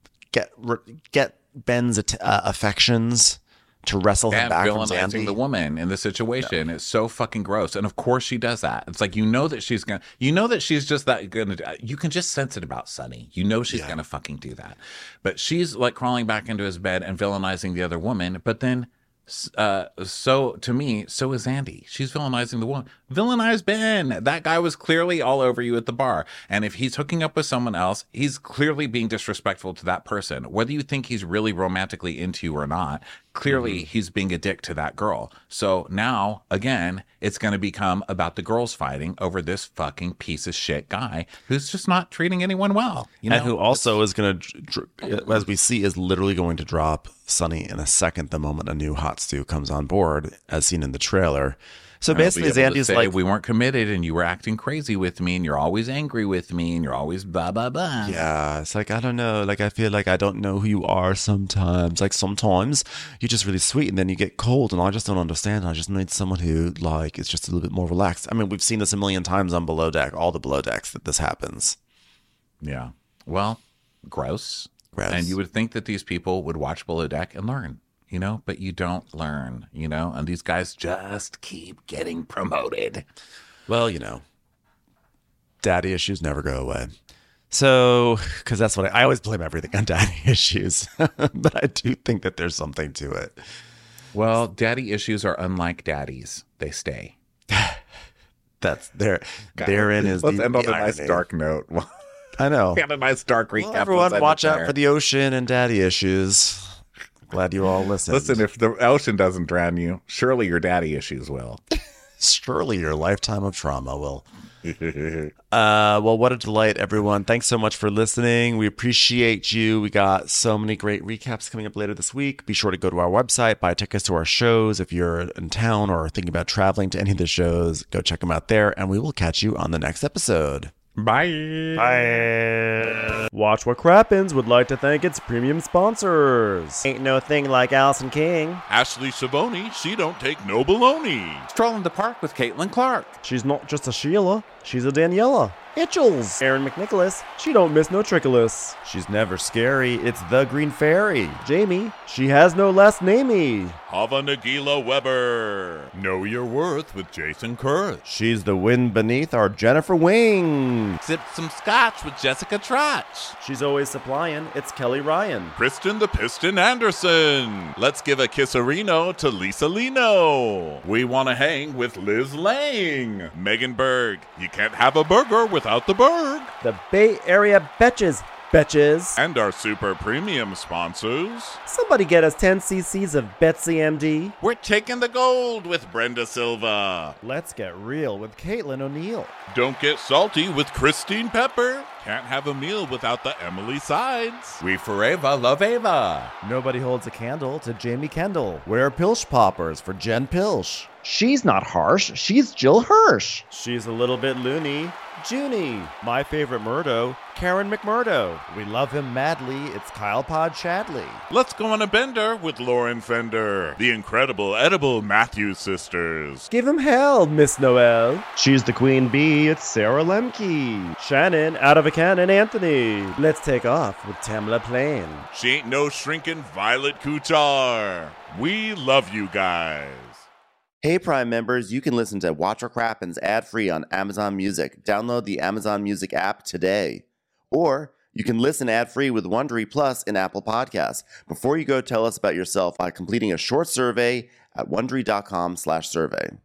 get Ben's affections to wrestle him back from Zandy. The woman in the situation is so fucking gross, and of course she does that. It's like that she's just that gonna. You can just sense it about Sunny. She's gonna fucking do that, but she's like crawling back into his bed and villainizing the other woman. But then So to me, so is Andy. She's villainizing the woman. Villainize Ben. That guy was clearly all over you at the bar. And if he's hooking up with someone else, he's clearly being disrespectful to that person. Whether you think he's really romantically into you or not, clearly he's being a dick to that girl. So now, again, it's going to become about the girls fighting over this fucking piece of shit guy who's just not treating anyone well. You know? And who also is going to, as we see, is literally going to drop Sonny in a second the moment a new hot stew comes on board, as seen in the trailer. So basically, Andy's like, we weren't committed and you were acting crazy with me and you're always angry with me and you're always blah, blah, blah. Yeah, it's like, I don't know. Like, I feel like I don't know who you are sometimes. Like, sometimes you're just really sweet and then you get cold and I just don't understand. I just need someone who, like, is just a little bit more relaxed. I mean, we've seen this a million times on Below Deck, all the Below Decks that this happens. Yeah. Well, gross. And you would think that these people would watch Below Deck and learn. You know, but you don't learn, you know, and these guys just keep getting promoted. Well, you know, daddy issues never go away. So, because that's what I always blame everything on daddy issues. But I do think that there's something to it. Well, daddy issues are unlike daddies. They stay. That's therein is Let's the end on a irony. nice dark note. I know. We had a nice dark recap. Well, everyone watch out for the ocean and daddy issues. Glad you all listened. Listen, if the ocean doesn't drown you, surely your daddy issues will. Surely your lifetime of trauma will. Well, what a delight, everyone. Thanks so much for listening. We appreciate you. We got so many great recaps coming up later this week. Be sure to go to our website, buy tickets to our shows. If you're in town or thinking about traveling to any of the shows, go check them out there, and we will catch you on the next episode. Bye. Bye. Watch What Crappens would like to thank its premium sponsors. Ain't no thing like Allison King. Ashley Savoni, she don't take no baloney. Strolling the park with Caitlin Clark. She's not just a Sheila, she's a Daniela. Itchels. Aaron McNicholas, she don't miss no trickolas. She's never scary. It's the Green Fairy. Jamie, she has no last namey. Hava Nagila Weber. Know Your Worth with Jason Kurth. She's the wind beneath our Jennifer Wing. Sip some scotch with Jessica Trotch. She's always supplying. It's Kelly Ryan. Kristen the Piston Anderson. Let's give a kisserino to Lisa Lino. We want to hang with Liz Lang. Megan Berg. You can't have a burger without the Berg. The Bay Area Betches. Betches. And our super premium sponsors. Somebody get us 10 cc's of Betsy MD. We're taking the gold with Brenda Silva. Let's get real with Caitlin O'Neill. Don't get salty with Christine Pepper. Can't have a meal without the Emily Sides. We forever love Ava. Nobody holds a candle to Jamie Kendall. We're Pilch Poppers for Jen Pilch. She's not harsh. She's Jill Hirsch. She's a little bit loony. Junie. My favorite Murdo, Karen McMurdo. We love him madly. It's Kyle Pod Shadley. Let's go on a bender with Lauren Fender. The incredible edible Matthews sisters. Give him hell, Miss Noel. She's the queen bee. It's Sarah Lemke. Shannon, out of a cannon, Anthony. Let's take off with Tamla Plain. She ain't no shrinking Violet Kuchar. We love you guys. Hey, Prime members, you can listen to Watch What Crappens ad-free on Amazon Music. Download the Amazon Music app today. Or you can listen ad-free with Wondery Plus in Apple Podcasts. Before you go, tell us about yourself by completing a short survey at Wondery.com/survey.